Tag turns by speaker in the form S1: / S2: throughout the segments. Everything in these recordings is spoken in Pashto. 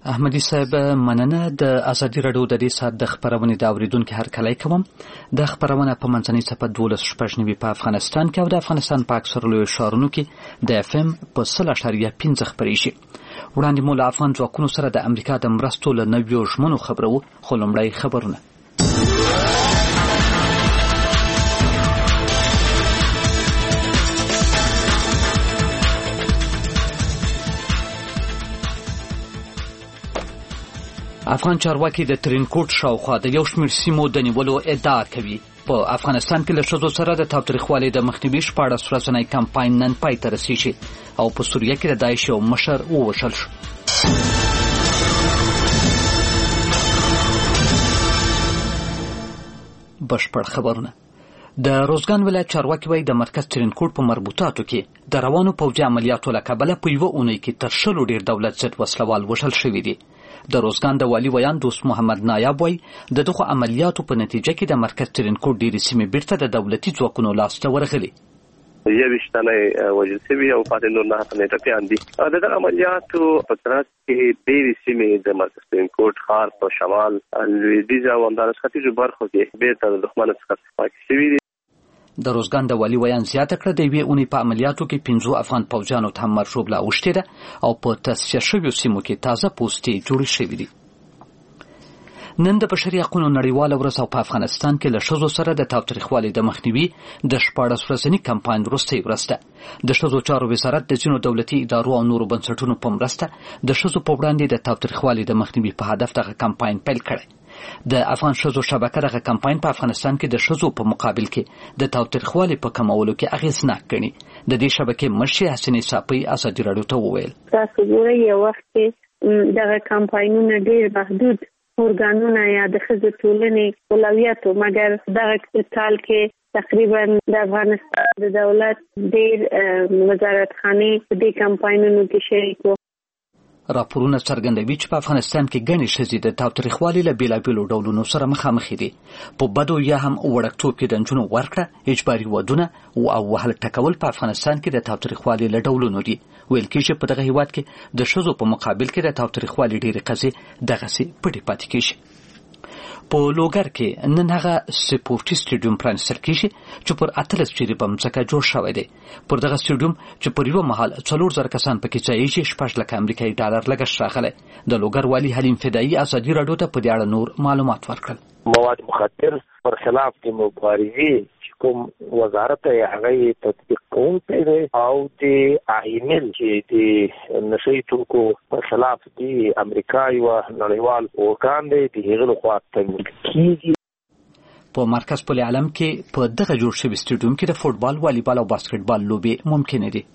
S1: احمدي صاحب مننه د ازادي رادیو د دې سات د خبرونې د اوریدونکو هرکلی کوم. د خبرونه په منځنۍ صفحه 12 په افغانستان کې او د افغانستان په اکثر لوی ښارونو کې د اف ام په 0.5 خبرېږي. وړاندې مو له افغان ځواکونو سره د امریکا د مرستو له نویو ژمنو خبرو، خو لومړی خبرونه. افغان چارواکي د ترینکوټ شاوخوا د یو شمېر سیمو د نیولو ادعا کوي. په افغانستان کې له ښځو سره د تاوتریخوالي د مخنیوي 14 ورځنی کمپاین نن پای ته رسیږي او په سوریه کې د داعش یو مشر ووژل شو. بشپړ خبرونه. د روزګان ولایت چارواکي وایي د مرکز ترینکوټ په مربوطاتو کې د روانو پوځي عملیاتو له کبله په یوه اونۍ کې تر 100 ډېر دولت ضد وسلوال وژل شوي دي. د روزګان د والي ویان دوست محمد نایاب وایي د دغو عملیاتو په نتیجه کې د مرکز ترینکوټ ډېرې سیمې بیرته د دولتي ځواکونو لاسته ورغلي.
S2: یوه شتنه وژل شوي او پاتې نور 9 تنه ټپیان دي. د دغه عملیاتو په ترڅ کې ډېرې سیمې د مرکز ترینکوټ ښار په شمال، لویدیځ او همدارس ختیځو برخو کې بیرته د دښمن څخه پاک شوي دي.
S1: د روزګان د والي ویان زیاته کړه د یوې اونۍ په عملیاتو کې 15 افغان پوځیانو ته هم مرشوبله اوښتې ده او په تصفیه شویو سیمو کې تازه پوستې جوړې شوي دي. نن د بشري حقونو نړیواله ورځ او په افغانستان کې له ښځو سره د تاوتریخوالي د مخنیوي د 14 ورځني کمپاین وروستۍ ورځ ده. د ښځو چارو وزارت د ځینو دولتي ادارو او نورو بنسټونو په مرسته د ښځو په وړاندې د تاوتریخوالي د مخنیوي په هدف دغه کمپاین پیل کړی. د افغان ښځو شبکه دغه کمپاین په افغانستان کې د ښځو په مقابل کې د تاوتریخوالي په کمولو کې اغېزناک ګڼي. د دې شبکې مشرې حسینې صافۍ ازادي راډیو ته وویل:
S3: تاسو ګورئ یو وخت کې دغه کمپاینونه ډېر محدود ارګانونه یا د ښځو ټولنې اولویت، مګر دغه کال کې تقریبا د افغانستان د دولت ډېر وزارتخانې په دې کمپاینونو کې شریک وو.
S1: راپورونه څرګندوي چې په افغانستان کې ګڼې ښځې د تاوتریخوالي له بېلابېلو ډولونو سره مخامخ دي. په بدو یا هم وړکتوب کې د نجونو ورکړه، اجباري ودونه او وهل ټکول په افغانستان کې د تاوتریخوالي له ډولونو دي. ویل کېږي په دغه هیواد کې د ښځو په مقابل کې د تاوتریخوالي ډېرې قضیې دغسې پټې پاتې کېږي. په لوګر کې نن هغه سپورټي سټیډیوم پرانیستل کېږي چې پر 18 جریبه مځکه جوړ شوی دی. پر دغه سټیډیوم چې پر یوه مهال 4,000 کسان پکې ځایېږي 6 لک امریکایي ډالر لګښت راغلی. د لوګر والي حلیم فدایي ازادي راډیو ته په دې اړه نور معلومات ورکړل.
S4: مواد مخدر پر خلاف د مبارزې کوم وزارت هغه تطبیق کوونکی دی او د عامل چې د نشئی توکو پر خلاف د امریکا یو نړیوال اورګان دی د هغه لخوا تنظیم کیږي.
S1: په مرکز پل علم کې په دغه جوړ شوي سټیډیوم کې د فوټبال، والیبال او باسکټبال لوبې ممکنه دي.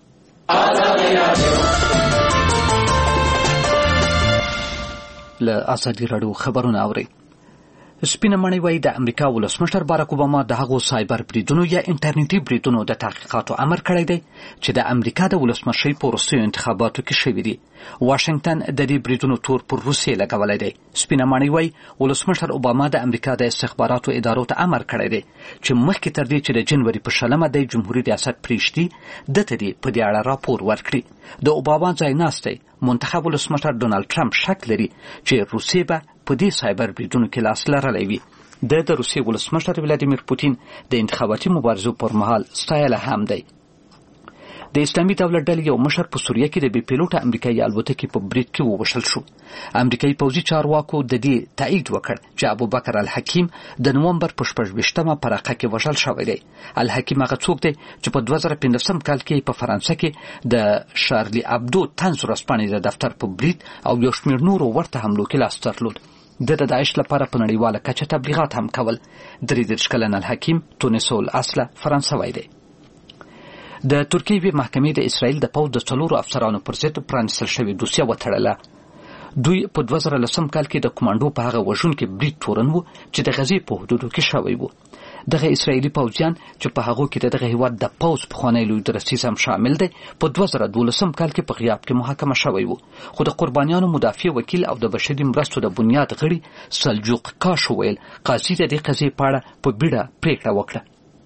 S1: له ازادي راډیو خبرونه اورئ. سپینه مڼۍ وایي د امریکا ولسمشر باراک اوباما د هغو سایبر بریدونو یا انټرنیټي بریدونو د تحقیقاتو امر کړی دی چې د امریکا د ولسمشرۍ په وروستیو انتخاباتو کې شوي دي. واشنګټن د دې بریدونو تور پر روسیې لګولی دی. سپینه مڼۍ وایي ولسمشر اوباما د امریکا د استخباراتو ادارو ته امر کړی دی چې مخکې تر دې چې د جنوري په 20 د جمهوري ریاست پرېږدي دته دې په دې اړه راپور ورکړي. د اوباما ځایناستی منتخب ولسمشر ډونالډ ټرمپ شک لري چې روسیې به په دې سایبر بریدونو کې لاس لرلی وي. د روسیې ولسمشر ولادیمیر پوتین د انتخاباتي مبارزو پر مهال ستایله هم دی. د اسلامي دولت ډلې یو مشر په سوریه کې د بې پیلوټه امریکایي الوتکې په برید کې ووژل شو. امریکایي پوځي چارواکو د دې تایید وکړ چې ابوبکر الحکیم د نومبر په 16 په رقه کې وژل شوی دی. الحکیم هغه څوک دی چې په 2015 کال کې په فرانسه کې د شارلی ابدو طنز ورځپاڼې د دفتر په برید او یو شمېر نورو ورته حملو کې لاس درلود. د داعش لپاره په نړیواله کچه تبلیغات هم کول. 33 کلن الحکیم تونسول اصله فرانسوی دی. د ترکیې یوې محکمې د اسرائیل د پوځ د 4 افسرانو پر ضد پرانیستل شوې دوسیه وتړله. دوی په 2010 کال کې د کمانډو په هغه وژونکي برید تورن وو چې د غزې په حدودو کې شوی وو. دغه اسرائیلي پوځیان چې په هغو کې دغه هیواد د پوځ پخوانی لوی درستیز هم شامل دی په 2012 کال کې په غیاب کې محاکمه شوی وو. خو د قربانیانو مدافع وکیل او د بشري مرستو د بنیاد غړي سلجوق کاش ویل قاضي د دې قضیې په اړه په بیړه پریکړه وکړه.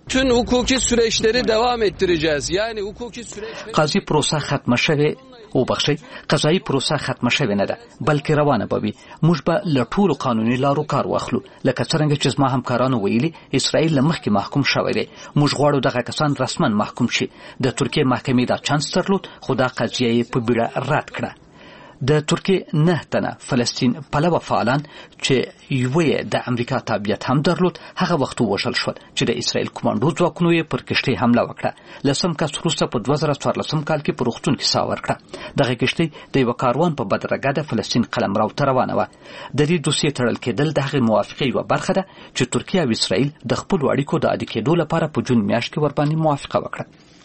S5: tüm hukuki süreçleri devam ettireceğiz. Yani hukuki süreçleri
S1: قاضي پروسه ختمه شوه او بخشي قضایي پروسه ختمه شوه نه ده بلکې روانه به وي موږ به له ټولو قانوني لارو کار واخلو لکه څنګه چې زما همکارانو ویلي اسرائیل له مخکې محکوم شوی دی موږ غواړو دغه کسان رسما محکوم شي د ترکیې محکمې دا چانس درلود خو دا قضیه یې په بیړه رد کړه د ترکیې 9 تنه فلسطین پلوه فعالان چې یوه د امریکا تابعیت هم درلود هغه وخت وشل شو چې د اسرائیل کمانډو ځواکونو یې پر کشتۍ حمله وکړه لسم کس وروسته په 2014 کال کې پر وختون کې ساور کړه دغه کشتۍ د یو کاروان په بدرګه د فلسطین قلمرو ته روانه و د دې دوسیې تړل کېدل دغه موافقه یو برخه ده چې ترکیه او اسرائیل د خپل اړیکو د عادي کېدو لپاره په جون میاشت کې ورباندې موافقه وکړه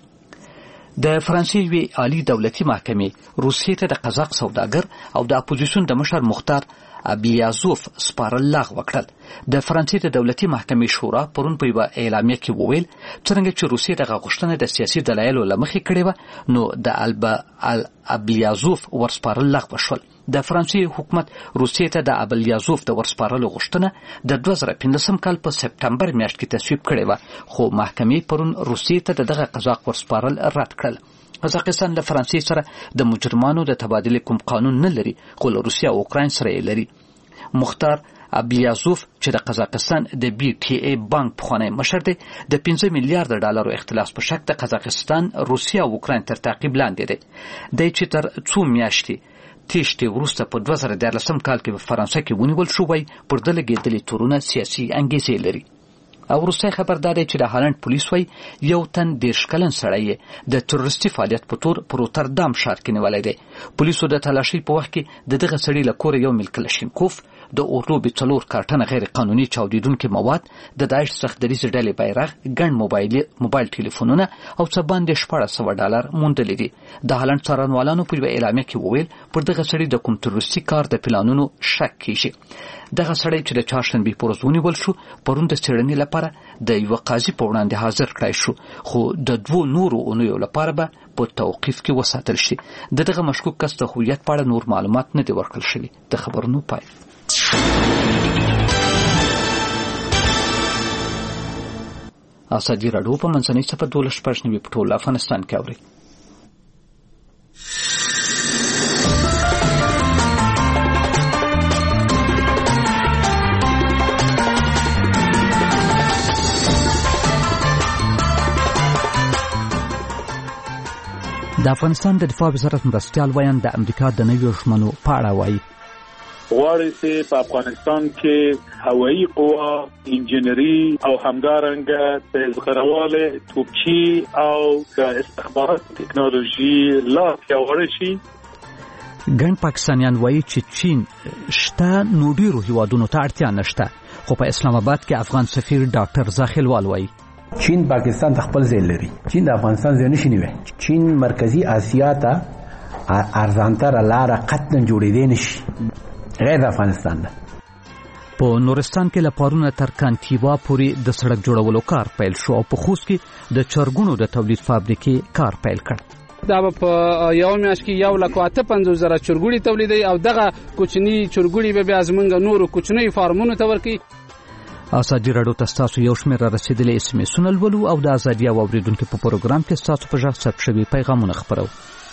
S1: د فرانسې وی عالی دولتي محکمې روسیې ته د قزاق سوداګر او د اپوزیسیون د مشر مختار ابلیازوف سپارل لغوه کړل د فرانسې د دولتي محکمې شورا پرون په یو اعلامیه کې وویل څنګه چې روسیې دغه غوښتنه د سیاسي دلایلو له مخې کړې و نو د ابلیازوف ورسپارل لغوه شول د فرانسې حکومت روسیې ته د ابلیازوف د ورسپارلو غوښتنه د 2015 کال په سپټمبر میاشت کې تصویب کړې و خو محکمې پرون روسیې ته دغه قزاق ورسپارل رد کړل قزاقستان له فرانسې سره د مجرمانو د تبادله کوم قانون نه لري خو له روسیه او اوکراین سره یې لري مختار ابلیازوف چې د قزاقستان د بي ټي اي بانک پخوانی مشر دی د 15 میلیارډ ډالرو اختلاس په شک د قزاقستان روسیه او اوکراین تر تعقیب لاندې دی د چې تر څو میاشتې تیشته وروسته په 2014 کال کې په فرانسه کې ونیول شو وای پر د لګیدلې تورونه سیاسي انګیزې لري او روسي خبردار دی چې د هالند پولیس وای یو تن 10 کلن سړی د تروریستي فعالیت په تور په روتردام ښار کې نیولای دی پولیسو د تلاشي په وخت کې دغه سړی له کور یو ملکلشینکوف د اورلوبي څلور کارټنه غیر قانوني چاودیدونکو مواد د داعش څخه د ریس ډلې بیرغ ګڼ موبایل ټلیفونونه او څه باندې $1400 موندل دي د هالند څارنوالانو په اعلامیه کې وویل پر دغه سړی د کوم تروریستي کار د پلانونو شک کیږي دغه سړی چې د چهارشنبه په ورځ ونیول شو پرون د څېړنې لپاره د یو قاضي په وړاندې حاضر کړای شو خو د دوه نورو اونیو لپاره به په توقیف کې وساتل شي دغه مشکوک کس د هویت په اړه نور معلومات نه دي ورکړل شوي د خبرونو پای ازادي راډیو په منځنۍ صفحه 12 په ټول افغانستان کې اوري د افغانستان د دفاع وزارت مرستیال ویان د امریکا د نویو ژمنو په اړه وایي
S6: غواړي چې په افغانستان کې هوایي قوا انجنیری او همدارنګه تزغرواله توپچی او د استخبارات ټکنالوژي لا پیاوړی شي
S1: ګڼ پاکستانیان وایي چې چین شته نو ډیرو هیوادونو ته اړتیا نشته خو په اسلام آباد کې افغان سفیر ډاکټر زاخیلوال وایي
S7: چین پاکستان ته خپل ځای لري چین د افغانستان ځای نشي نیوي چین مرکزی آسیا ته ارزانتر لاره قطعا جوړېدې نشي غیر افغانستان ده
S1: په نورستان کې لپارونه تر کانتیوا پورې د سړک جوړولو کار پیل شو او په خوست کې د چرګونو د تولید فابریکې کار پیل کړ
S8: دا په یو میاشت کې 1,50,000 چرګوړي تولیدي او دغه کوچني چرګوړي به بیا زمونږ نورو کوچني فارمونو ته ورکي
S1: ازادي راډیو تاسو یو شمېر رسیدلې اس ام اس ولولو او د ازادي او اوریدونکو په پروګرام کې تاسو په ژغ ثبت شوی پیغامونه خبرو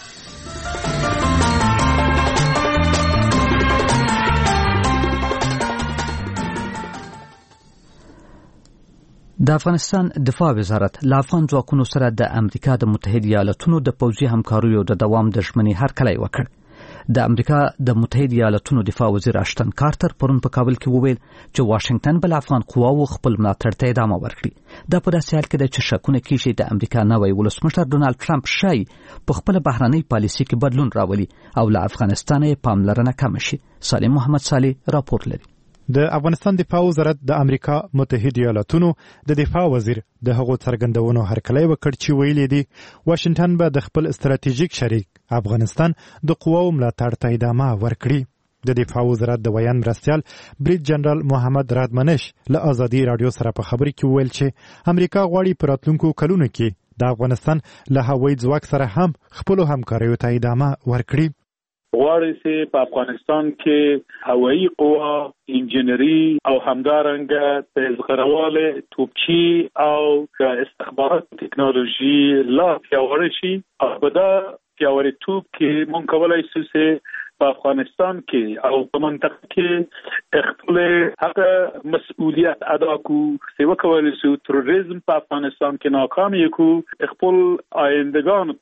S1: د افغانستان دفاع وزارت له افغان ځواکونو سره د امریکا د متحده ایالاتونو د پوځي همکاریو د دوام د ژمنې هرکلی وکړ د امریکا د متحده ایالاتونو دفاع وزیر اشتن کارتر پرون په کابل کې وویل چې واشنگټن بل افغان قواو خپل ملاتړ ته ادامه ورکړي دا په داسې حال کې د چې شکونه کیږي د امریکا نوی ولسمشر ډونالد ټرمپ شای په خپل بهرنۍ پالیسي کې بدلون راولي او له افغانستان یې پاملرنه کم شي سالم محمد صالح راپور لري
S9: د افغانستان دفاع وزارت د امریکا متحده ایالاتونو د دفاع وزیر د هغو څرګندونو هرکلی وکړ چې ویلي دي واشنگټن به د خپل استراتیژیک شریک افغانستان د قواو ملاتړ ته ادامه ورکړي د دفاع وزارت د ویان مرستیال بریګ جنرال محمد رادمنش له ازادي رادیو سره په خبرې کې ویل چې امریکا غواړي په راتلونکو کلونو کې د افغانستان له هوایي ځواک سره هم خپل همکاریو ته ادامه ورکړي
S6: غواړي چې په افغانستان کې هوایي قوا، انجنیری او همدارنګه تیزغرواله، توپچی او استخبارات ټکنالوژي لا پیاوړی شي. او په دا پیاوړی توپ کې مونږ کولای شو چې په افغانستان کې او په منطقه کې خپل هغه مسؤلیت ادا کړو چې وکولای شو تروریزم په افغانستان کې ناکام یو، خپل آیندگان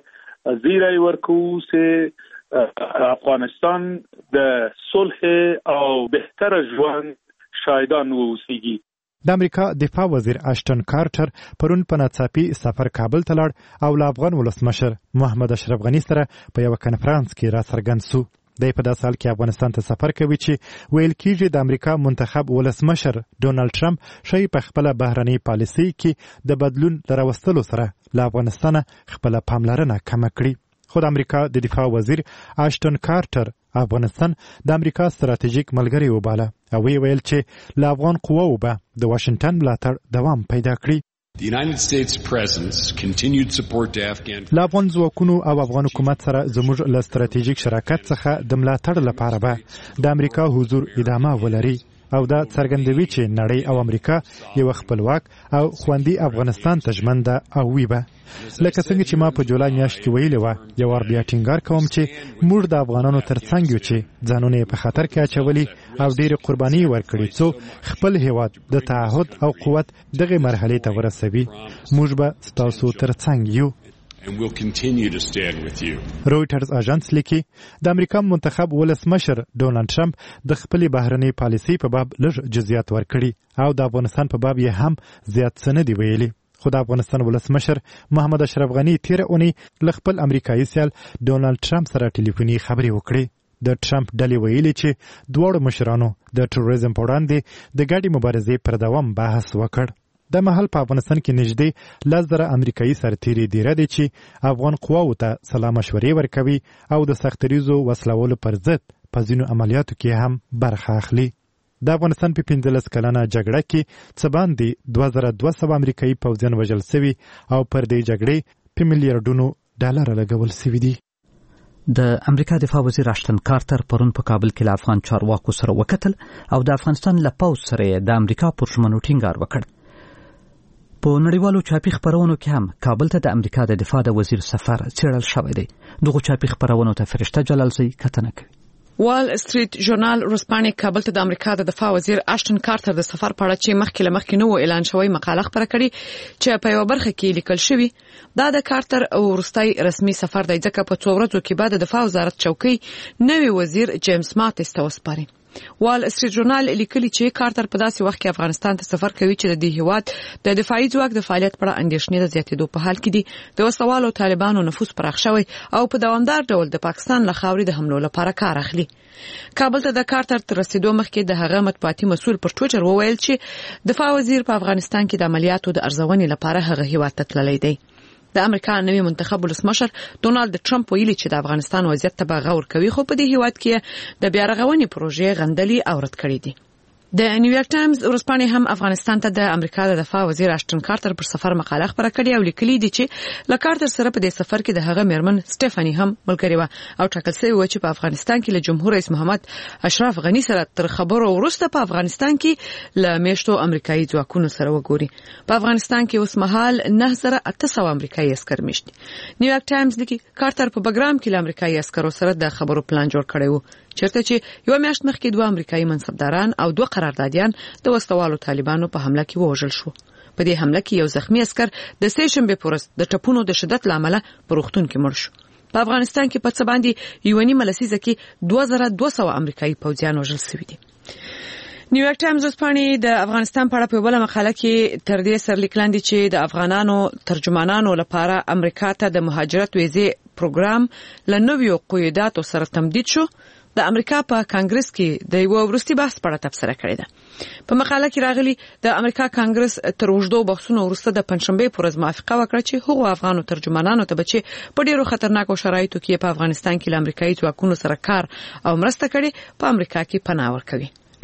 S6: ته زیری ورکو چې افغانستان د صلح او بهتر ژوند شاهدان ووسیږي.
S9: د امریکا دفاع وزیر اشټن کارټر پرون په ناڅاپي سفر کابل ته لاړ او له افغان ولسمشر محمد اشرف غني سره په یو کنفرانس کې راڅرګند شو. د په داسې حال کې افغانستان ته سفر کوي چې ویل کېږي د امریکا منتخب ولسمشر ډونالد ټرمپ شي په خپل بهرنۍ پالیسي کې د بدلون لراوستلو سره له افغانستان خپل پاملرنه کم کړي. خو د امریکا د دفاع وزیر اشټن کارټر افغانستان د امریکا ستراتیژیک ملګری وباله او ویل چې له افغان قواو به د واشنگټن ملاتړ دوام پیدا کړي.
S10: The United States presence continued support to Afghan
S9: له افغان ځواکونو او افغان حکومت سره زموږ له ستراتیژیک شراکت څخه د ملاتړ لپاره به د امریکا حضور ادامه ولري او دا څرګندوي چې نړۍ او امریکا یو خپلواک او خوندي افغانستان ته ژمنده او وي به. لکه څنګه چې ما په جولای میاشت کې ویلي وه، یو وار بیا ټینګار کوم چې موږ د افغانانو ترڅنګ یو چې ځانونه یې په خطر کې اچولي او ډېرې قربانۍ ورکړي څو خپل هیواد د تعهد او قوت دغې مرحلې ته ورسوي. موږ به ستاسو ترڅنګ یو.
S10: and will continue to stand with you.
S9: رویټرز اژانس لیکي د امریکا منتخب ولسمشر ډونالد ټرمپ د خپل بهرنۍ پالیسي په باب لږ جزئیات ورکړي او د افغانستان په باب یې هم زیات څه نه دی ویلي. خو د افغانستان ولسمشر محمد اشرف غني تیره اونۍ له خپل امریکایي سیال ډونالد ټرمپ سره ټلیفوني خبرې وکړې. د ټرمپ ډلې ویلي چې دواړو مشرانو د تروریزم په وړاندې د ګډې مبارزې پر دوام بحث وکړ. د مهال په افغانستان کې نږدې 10,000 امریکایي سرتیري دیره دي چې افغان قواو ته سلا مشورې ورکوي او د سختریزو وسلوالو پر ضد په ځینو عملیاتو کې هم برخه اخلي. د افغانستان په 15 کلنه جګړه کې څه باندې 2200 امریکایي پوځیان وژل شوي او پر دې جګړې په میلیارډونو ډالر لګول شوي دي.
S1: د امریکا دفاع وزیر اشټن کارټر پرون په کابل کې له افغان چارواکو سره وکتل او د افغانستان له پوځ سره د امریکا پر ژمنو ټینګار وکړ. په نړیوالو چاپي خبرونو کې هم کابل ته د امریکا د دفاع د وزیر سفر څېړل شوی دی. دغه چاپي خبرونو ته فرشته جلالزی کتنه کوي.
S11: وال استریت ژورنال ورځپاڼې کابل ته د امریکا د دفاع وزیر اشټن کارټر د سفر په اړه چې مخکې نو اعلان شوی مقاله خبره کړې چې په یو برخه کې لیکل شوی دا د کارټر او وروستي رسمي سفر دی ځکه په 2 ورځو کې بعد د دفاع وزارت چوکۍ نوی وزیر جیمز ماتس ته وسپاري. وال استریت ژورنال لیکلی چې کارټر په داسې وخت کې افغانستان ته سفر کوي چې د دې هیواد د دفاعي ځواک د فعالیت پر اندېښنې د زیاتېدو په حال کې دي. د وسوالو طالبانو نفوذ پراخ شوی او په دوامدار ډول د پاکستان له خاورې د حملو لپاره کار اخلي. کابل ته د کارټر تر رسیدو مخکې د هغه مطبوعاتي مسؤل پر ټویټر وویل چې دفاع وزیر په افغانستان کې د عملیاتو د ارزونې لپاره هغه هیواد ته تللی دی. د امریکا نوی منتخب ولسمشر ډونالد ټرمپ ویلي چې د افغانستان وضعیت ته غور کوي خو په دې هیواد کې د بیا رغونې پروژې غندلي او رد کړې دي. د نیویارک ټایمز ورځپاڼې هم افغانستان ته د امریکا د دفاع وزیر اشټن کارټر پر سفر مقاله خبره کړې او لیکلي دي چې له کارټر سره په دې سفر کې د هغه میرمن سټيفاني هم ملګری و او ټاکل شوی و چې په افغانستان کې له جمهور رئیس محمد اشرف غني سره تر خبرو وروسته په افغانستان کې له میشتو امریکایي ځواکونو سره وګوري. په افغانستان کې اوس مهال 9800 امریکایي عسكر مشت. نیویارک ټایمز لیکي کارټر په بګرام کې له امریکایي عسکرو سره د خبرو پلان جوړ کړی و چرته چې یو میاشت مخکې 2 امریکایي منصبداران او 2 قراردادیان د وسوالو طالبانو په حمله کې وژل شو. په دې حمله کې یو زخمی عسكر د سې شنبه پورس د ټپونو د شدت لامل په روغتون کې مړ شو. په افغانستان کې په څه باندې یو نیمه لسیزه کې 2200 امریکایي پوځیان وژل شوي دي. نیویارک ټایمز ورځپاڼې د افغانستان په اړه په بل مقاله کې تر دې سره لیکل دي چې د افغانانو ترجمانانو لپاره امریکا ته د مهاجرت ویزې پروګرام لنویو قیوداتو سره تمدید شو. د امریکا په کانګرس کې د یو ورستي بحث په اړه تبصره کړې ده. په مقاله کې راغلي د امریکا کانګرس تر اوږدو بحثونو وروسته د پنځشنبه پر ورځ موافقه وکړه چې هغو افغانو ترجمانانو ته بچي په ډیرو خطرناکو شرایطو کې په افغانستان کې د امریکایي ځواکونو سره کار او مرسته کړي په امریکا کې پناه ورکوي.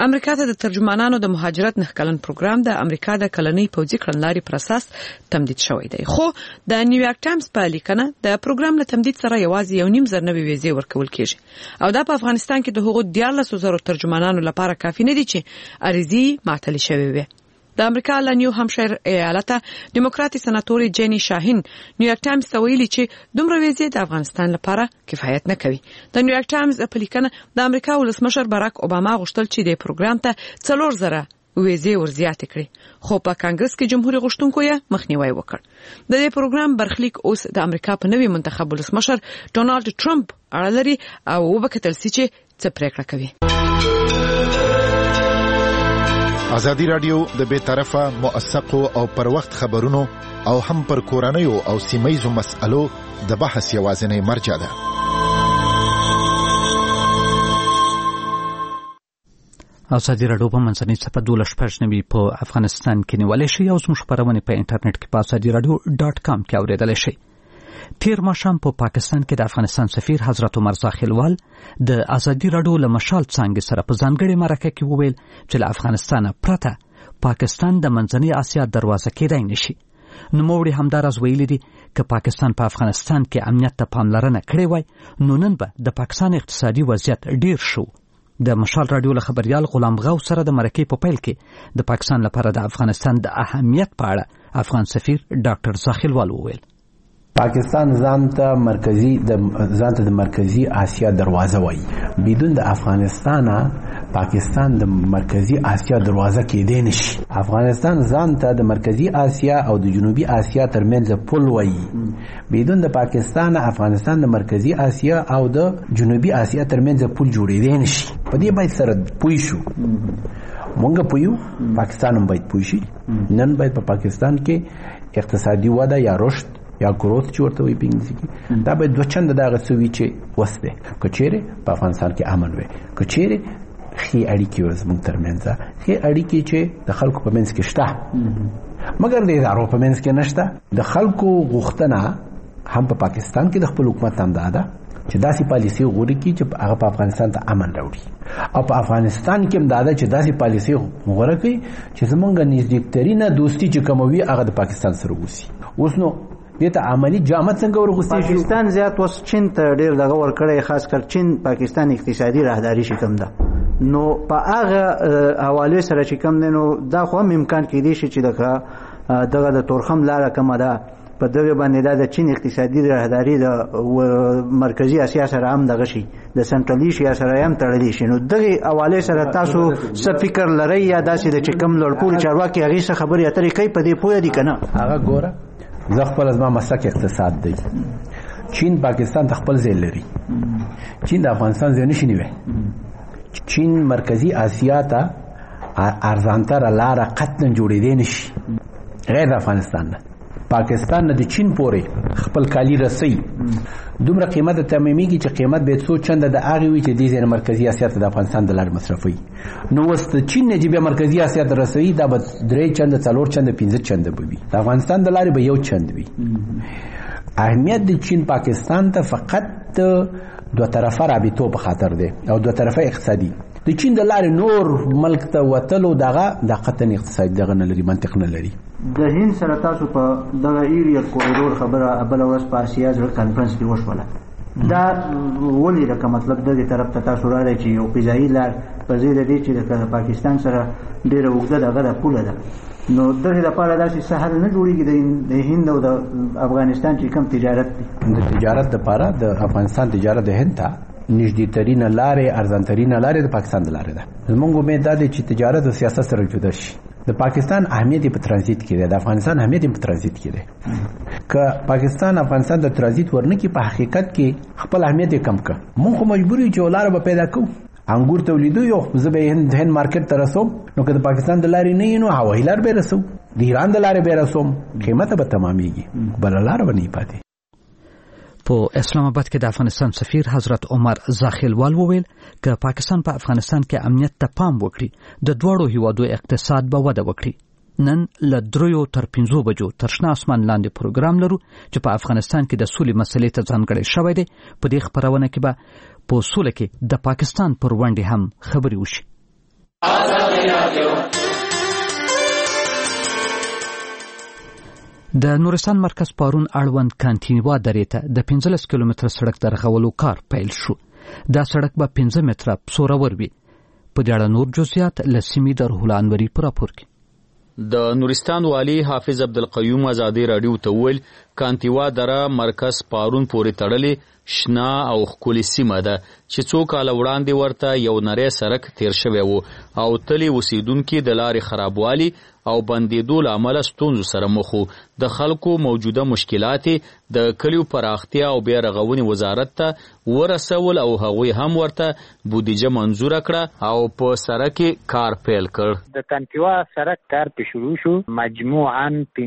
S11: امریکا ته د ترجمانانو د مهاجرت نه کلن پروګرام د امریکا د کلنۍ پوځي کړنلارې پر اساس تمدید شوی دی، خو د نیویارک ټایمز په لیکنه د پروګرام له تمدید سره یوازې 1.5 نوي ویزې ورکول کیږي او دا په افغانستان کې د هغو 14,000 ترجمانانو لپاره کافي نه دي چې عریضې معطلې شوې وي. د امریکا له نیو همشایر ایالت دیموکراتي سناتوري جینی شاهین نیویارک ټایمز ته ویلي چې دومره ویزې د افغانستان لپاره کفایت نه کوي. د نیویارک ټایمز په لیکنه د امریکا ولسمشر باراک اوباما غوښتل چې د پروګرام ته 4,000 ویزې ورزیاتې کړي، خو په کانګرس کې جمهوریت غوښتونکو یې مخنیوي وکړ. د دې پروګرام برخلیک اوس د امریکا په نوي منتخب ولسمشر ډونالد ټرمپ اړه لري او وبکتل سي چې څه پریکړه کوي.
S12: ازادي رادیو د بے طرفه موثقو او پر وخت خبرونو او هم پر کورنیو او سیمایزو مسألو د بحث یوازینی مرجع ده.
S1: ازادي رادیو په منځنۍ صفحه 12 په افغانستان کې نیولې شي او زموږ خبرونه په انټرنیټ کې په azadiradio.com کې اوریدل شي. تیر ماښام په پاکستان کې د افغانستان سفیر حضرت عمر زاخیلوال د ازادي رادیو له مشال څانګې سره په ځانګړې مرکه کې وویل چې له افغانستان پرته پاکستان د منځنۍ اسیا دروازه کېدای نشي. نوموړي همداراز ویلي دي که پاکستان په افغانستان کې امنیت ته پاملرنه کړې وای نو نن به د پاکستان اقتصادي وضعیت ډیر شو. د مشال رادیو له خبريال غلام غو سره د مرکې په پیل کې د پاکستان لپاره د افغانستان د اهمیت په اړه افغان سفیر ډاکټر زاخیلوال وویل
S7: پاکستان ځانته د مرکزی آسیا دروازه وایي. بدون د افغانستان پاکستان د مرکزی آسیا دروازه کېدای نشي. افغانستان ځانته د مرکزی آسیا او د جنوبي آسیا ترمنځ پل وایي. بدون د پاکستان افغانستان د مرکزی آسیا او د جنوبي آسیا ترمنځ پل جوړېدای نشي. په دې باید سره پوي شو. مونږ پویو، پاکستان هم باید پوي شي. نن باید په پاکستان کې اقتصادي وده یا رشد یا گروث چې ورته وي په انګلیسي کې دا باید دوه چنده دغه څه وي چې وسته که چیرې په افغانستان کې امن وي، که چیرې ښې اړیکې وي زموږ ترمنځ، ښې اړیکې چې د خلکو په منځ کې شته مګر د ادارو په منځ کې نشته. د خلکو غوښتنه هم په پاکستان کې د خپل حکومت هم ده چې داسې پالیسي غوړي کی چې هغه په افغانستان ته امن راوړي او په افغانستان کې هم دا چې داسې پالیسي غوړه کوي چې زمونږ نږدېترینه دوستي چې کوموي هغه د پاکستان سره وسی. اوس نو دته عملی جامه څنګه ورغوستي شو؟
S13: پاکستان زیات وس چین ته ډیر دغه ور کړی، خاص کر چین پاکستان اقتصادي راهداري شکم ده. نو په هغه حواله سره چې کم نو دا خو امکان کېدی شي چې دغه د تورخم لاره کومه ده په دغه باندې د چین اقتصادي راهداري د مرکزی اسیا سره هم دغه شي د سنټرل ایشیا سره هم تړلی شي. نو دغه حواله سره تاسو څه فکر لرئ یا داسې د چکم لړپول چارواکي هغه څه خبرې اترې کوي په دې پوهه دي کنه؟
S7: هغه ګوره زه خپل از ما مسلک اقتصاد دی. چین پاکستان ته خپل ځای لري. چین د افغانستان ځای نشي نیوي. چین مرکزی آسیا ته ارزانتره لاره قطعا جوړېدای نشي غیر د افغانستان نه. پاکستان نه د چین پورې خپل کالی رسي دومره قیمت تمامیږي چې قیمت به څو چنده د هغه وی چې د ځینې مرکزی آسیا ته د افغانستان د لارې مصرفي. نو وست چین نه چې به مرکزی آسیا ته رسي دا به 3 چنده 4 چنده 15 چنده به وي. د افغانستان د لارې به 1 چنده وي. اهمیت د چین پاکستان ته فقط دو طرفه رابطو په خاطر دی او دو طرفه اقتصادي. د چین د لارې نور ملک ته وتلو دغه د قطن اقتصادي دغه نه لري، منطق نه لري.
S13: د هند سره تاسو په دغه ایریا کوریډور خبره بل ورځ په اسیا ځل کانفرنس کې وشوله. دا ولې لکه مطلب د دې طرف ته تاسو راځي چې یو فضایي لار په ځای د دې چې د پاکستان سره ډېر وګړه دغه پوله ده. نو دغه لپاره داسې سهار نه جوړیږي د هند او د افغانستان چې کوم تجارت دی.
S7: د تجارت لپاره د افغانستان تجارت د هند ته نږدې ترینه لارې ارزانترینه لارې د پاکستان د لارې ده. زموږ امید ده چې تجارت او سیاست سره جدا شي. د پاکستان اهمیت په ترانزیت کې ده، د افغانستان اهمیت په ترانزیت کې ده. که پاکستان افغانستان د ترانزیت ورنکي په حقیقت کې خپل اهمیت کم کړ. موږ خو مجبور یو چې ولاره به پیدا کوو. انګور تولیدو یو زه به هند مارکیټ ته رسوم، نو که د پاکستان د لارې نه نو هوایي لار به رسو، د ایران د لارې به رسوم، قیمت به تمامېږي، بل لار به نه پاتې.
S1: په اسلام آباد کې د افغانستان سفیر حضرت عمر زاخیلوال وویل که پاکستان په افغانستان کې امنیت ته پام وکړي د دواړو هیوادو اقتصاد به وده وکړي. نن له 3 تر 5 بجو تر شنه اسمان لاندې پروګرام لرو چې په افغانستان کې د سولې مسلې ته ځانګړی شوی دی. په دې خبرونه کې به په سوله کې د پاکستان پر ونډې هم خبرې وشي. د نورستان مرکز پارون اړوند کانتینوا درې ته د 15 کیلومتر سړک د رغولو کار پیل شو. دا سړک به 15 متره څورور وي. په دې اړه نور جزئیات له سیمې د روح الله انوري په راپور کې.
S14: د نورستان والی حافظ عبدالقیوم ازادي رادیو ته ویل کانتیوا دره مرکز پارون پورې تړلې شنا او ښکلې سیمه ده چې څو کاله وړاندې ورته یو نری سړک تیر شوی و او تلې اوسیدونکي د لارې خرابوالي او بندېدو له امله ستونزو سره مخ وو. د خلکو موجوده مشکلات د کلیو پراختیا او بیا رغونې وزارت ته ورسول او هغوی هم ورته بودیجه منظوره کړه او په سړک کار پیل کړ.
S4: د کانتیوا سړک کار په شروع شو. مجموعاً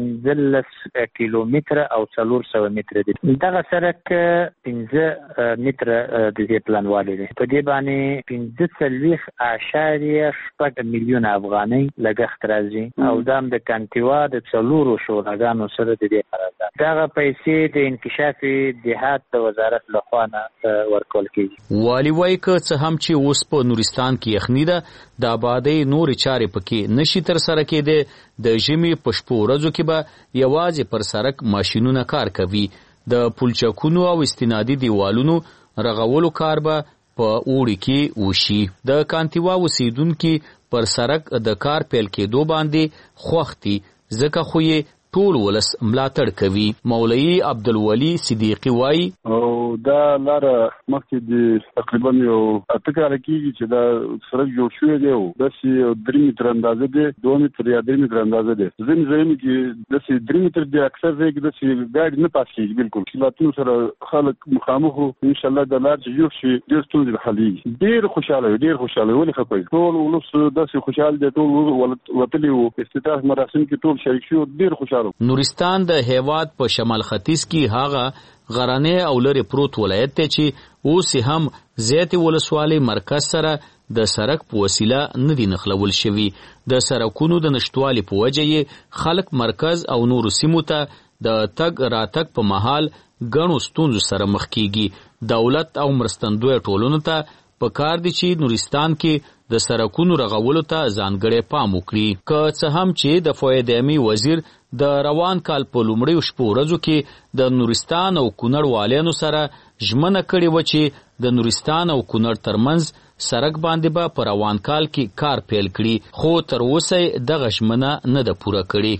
S4: 15 کیلومتر او 400 متر دی. دغه سړک 15 متر د دې پلانوالی دی. په دې باندې 15.8 میلیون افغانۍ لګښت راځي او دام د کانتیوا د څلورو شوراګانو سره د دې قرارداد. دغه پیسې د انکشاف دهات د وزارت لخوا نه ورکول کیږي.
S14: والی وایي که څه هم چې اوس په نورستان کې یخني ده د آبادۍ نورې چارې پکې نشي ترسره کېدی. د ژمي په شپو ورځو کې به یوازې پر سړک ماشینونه کار کوي. د پلچکونو او استنادي دیوالونو رغولو کار به په اوړي کې وشي. د کانتیوا اوسیدونکي پر سړک د کار پیل کېدو باندې خوښ دي ځکه خو یې ټول ولس ملاتړ کوي. مولوي عبدالولي صدیقي وایي
S15: او دا لاره مخکې د تقریبا یو 8 کاله کېږي چې دا سړک جوړ شوی دی او داسې 3 متر اندازه دی 2 متر یا 3 متر اندازه دی. ځینې ځایونو کې داسې 3 متر دی اکثر ځای کې داسې ګاډي نه پاس کېږي. بالکل مشکلاتونو سره خلک مخامخ وو. انشاءالله د لار چې جوړ شي ډېر ستونزې به حلېږي. ډېر خوشحاله ولې خفه ټول ولس داسې خوشحال دی. ټول وتلي وو افتتاح مراسم کې ټول شریک شو. ډېر خوشحاله.
S14: نورستان د هیواد په شمال ختیځ کې هغه غرانه او لرې پروت ولایت دی چې اوس هم زیاتې ولسوالۍ مرکز سره د سړک په وسیله نه دي نښلول شوي. د سړکونو د نشتوالي په وجه یې خلک مرکز او نورو سیمو ته د تګ راتګ په مهال ګڼو ستونزو سره مخ کیږي. دولت او مرستندویه ټولنو ته پکار دي چې نورستان کې د سړکونو رغولو ته ځانګړی پام وکړي. که څه هم چې د فویدامي وزیر د روان کال په لومړیو شپو ورځو کې د نورستان او کونړ والیانو سره ژمنه کړې وه چې د نورستان او کونړ ترمنځ سړک باندې به په روان کال کې کار پیل کړي، خو تر اوسه دغه ژمنه نه ده پوره کړې.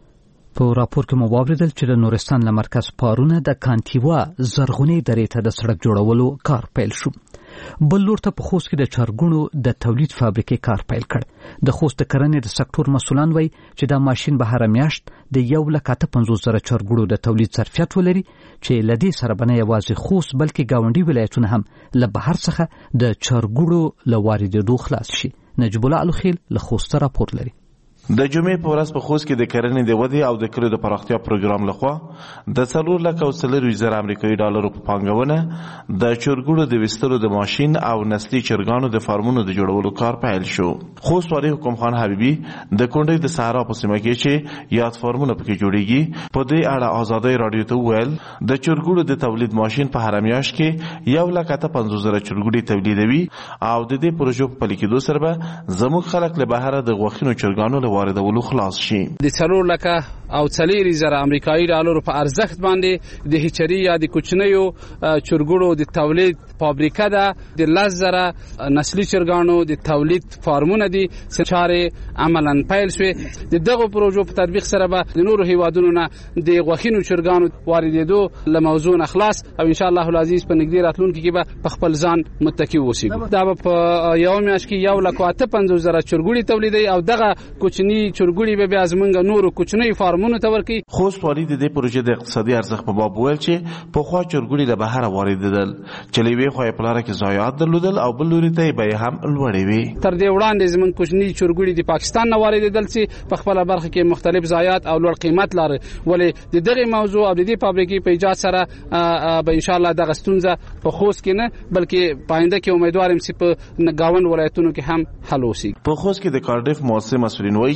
S1: په راپور کې مو واوریدل چې د نورستان له مرکز پارونه د کانتیوا زرغونې درې ته د سړک جوړولو کار پیل شو. بل لور ته په خوست کې د چرګونو د تولید فابریکې کار پیل کړ. د خوست د کرنې د سکتور مسؤلان وایي چې دا ماشین به هره میاشت د 1,58,000 چرګونو د تولید ظرفیت ولري چې له دې سره به نه یوازې خوست بلکې ګاونډي ولایتونه هم له بهر څخه د چرګونو له واردېدو خلاص شي. نجیب الله الخیل له خوست راپور لري.
S16: د جمعې په ورځ په خوست کې د کرنې د ودې او د کلیو د پراختیا پروګرام لخوا د 4,40,000 امریکایي ډالرو په پانګونه د چرګونو د ویستلو د ماشین او نسلي چرګانو د فارمونو د جوړولو کار پیل شو. خوست والي حکم خان حبیبي د کونډې د صحرا په سیمه کې چې یاد فارمونه پکې جوړیږي په دې اړه آزادۍ رادیو ته وویل د چرګونو د تولید ماشین په هر میاشت کې 1,58,000 چرګوړي تولیدوي او د دې پروژې په پلي کېدو سره به زموږ خلک له بهره د غوښینو چرګانو له واردولو خلاص شي.
S8: د 4,40,000 امریکایي ډالرو په ارزښت باندې د هچري یا د کوچنیو چرګوړو د تولید فابریکه ده. د 10,000 نسلي چرګانو د تولید فارمونه دي چې چارې عملاً پیل شوې. د دغه پروژو په تطبیق سره به د نورو هیوادونو نه د غوښینو چرګانو واردېدو له موضوع نه خلاص او ان شاء الله العزیز په نږدې راتلونکي کې به په خپل ځان متکی اوسېږو. دا به په یو میاشت کې 1,58,000 چرګوړي تولیدوي او دغه کوچني چرګوړي به بیا زمونږ نورو کوچنیو فارمونو ته ورکړي.
S16: خوست والي د دې پروژې د اقتصادي ارزښت په باب ویل چې پخوا چرګوړي له بهره واردېدل چې له یوې خوا یې په لاره کې ضایعات درلودل او بل لوري ته یې بیې هم لوړې وې.
S8: تر دې وړاندې زمونږ کوچني چرګوړي د پاکستان نه واردېدل چې په خپله برخه کې مختلف ضایعات او لوړ قیمت لري. ولې د دغې موضوع او د دې فابریکې په ایجاد سره به انشاءالله دغه ستونزه په خوست کې نه بلکې په آینده کې امیدوار یم چې په ګاونډ ولایتونو کې هم حل وشي.
S16: په خوست کې د کارډیف مؤسسې مسؤلین وایي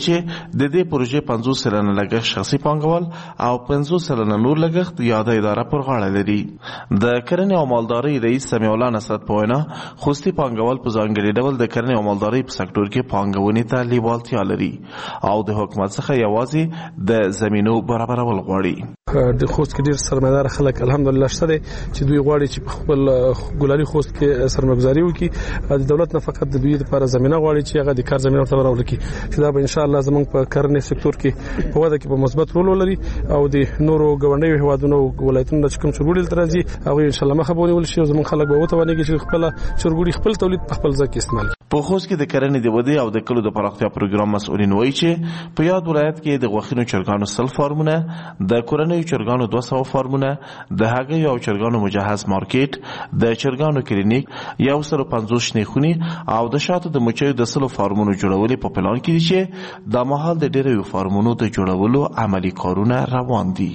S16: چې د دې پروژې 50 سلنه لګښت شخصي پانګوال او 50 سلنه نور لګښت یاده اداره پر غاړه لري. د کرنې او مالدارۍ رئیس سمیع الله نصرت په وینا خوستي پانګوال په ځانګړي ډول د کرنې او مالدارۍ په سکتور کې پانګونې ته لیوالتیا لري او د حکومت څخه یوازې د زمینو برابرول غواړي.
S17: د خوست کې ډیر سرمایدار خلک الحمدلله شته چې دوی غواړي چې خپل ګلالي خوست کې سرمایه‌گذاري وکړي. د دولت نه فقط د دوی لپاره زمينه غواړي چې هغه د کار زمينه ورته راوړي چې دا به ان شاء الله زمونږ په کرنې سکتور کې په وده کې په مثبت رول ولري او د نورو ګوندونو هوادونو ولایتونو د کوم چرګوړي ترځي هغه ان شاء الله مخه بونی ول شي زمونږ خلک به وته ونیږي چې خپل چرګوړي خپل تولید په خپل ځای کې استعمال.
S16: په خوست کې د کرنې د ودې او د کلو د پراختیا پروګرام مسؤلین وایي چې په یاد ولایت کې د غوښینو چرګانو 100 فارمونه، د کورنیو چرګانو 200 فارمونه، د هګیو او چرګانو مجهز مارکیټ، د چرګانو کلینیک، 150 شنیخونی او د شاتو د مچیو د 100 فارمونو جوړول په پلان کې دي چې د مهال د ډیرو فارمونو د جوړولو عملی کارونه روان دي.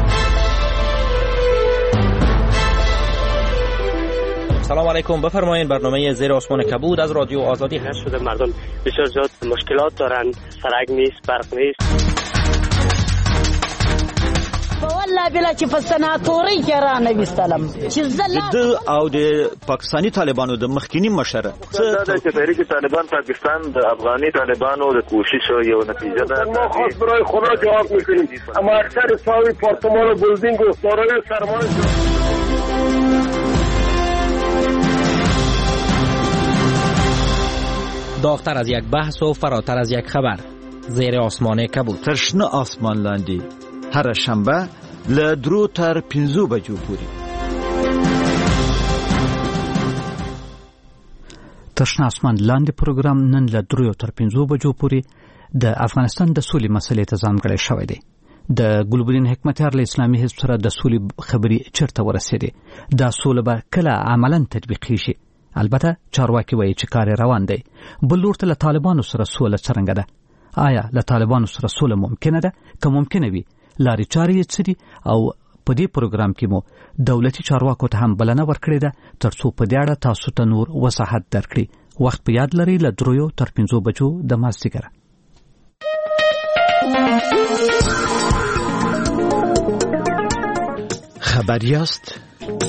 S18: سلام علیکم. بفرمایید برنامه زیر آسمان کبود از رادیو آزادی
S2: هست. شده مردم بسیار زیاد مشکلات دارن، سرک نیست، برق نیست.
S19: والله بلا چې په سناتوري کې را نه وستلم چې
S18: زله او د پاکستانی طالبانو د مخکینی مشر
S4: دا چې تحریک طالبان پاکستان د افغاني طالبانو د کوشش یو نتیجه ده.
S20: ما خاص برای خدا جواب میکنیم اما اکثر ساوی پارتمان و بلدینگ و دارای سرمایه
S18: داغتر از یک بحث و فراتر از یک خبر. زیر آسمان کبود.
S21: ترشنه آسمان لاندی هر شنبه له 3 تر 5 بجو پورې.
S1: ترشنه آسمان لاندې پروګرام نن له 3 تر 5 بجو پورې د افغانستان د سولې مسلې ته ځانګړی شوی دی. د ګلبدین حکمتیار له اسلامي حزب سره د سولې خبري چیرته ورسېدې؟ دا سوله به کله عملاً تطبیقي شي؟ البته چارواکي وایي چې کار روان دی. بل لور ته له طالبانو سره سوله څرنګه ده؟ آیا له طالبانو سره سوله ممکنه ده؟ که ممکنه وي لارې چارې یې څه دي؟ او په دې پروګرام کې مو دولتي چارواکو ته هم بلنه ورکړې ده ترڅو په دې اړه تاسو ته نور وضاحت درکړي. وخت په یاد لرئ له 3 تر 5 بجو د مازدیګره.
S21: خبر یاست؟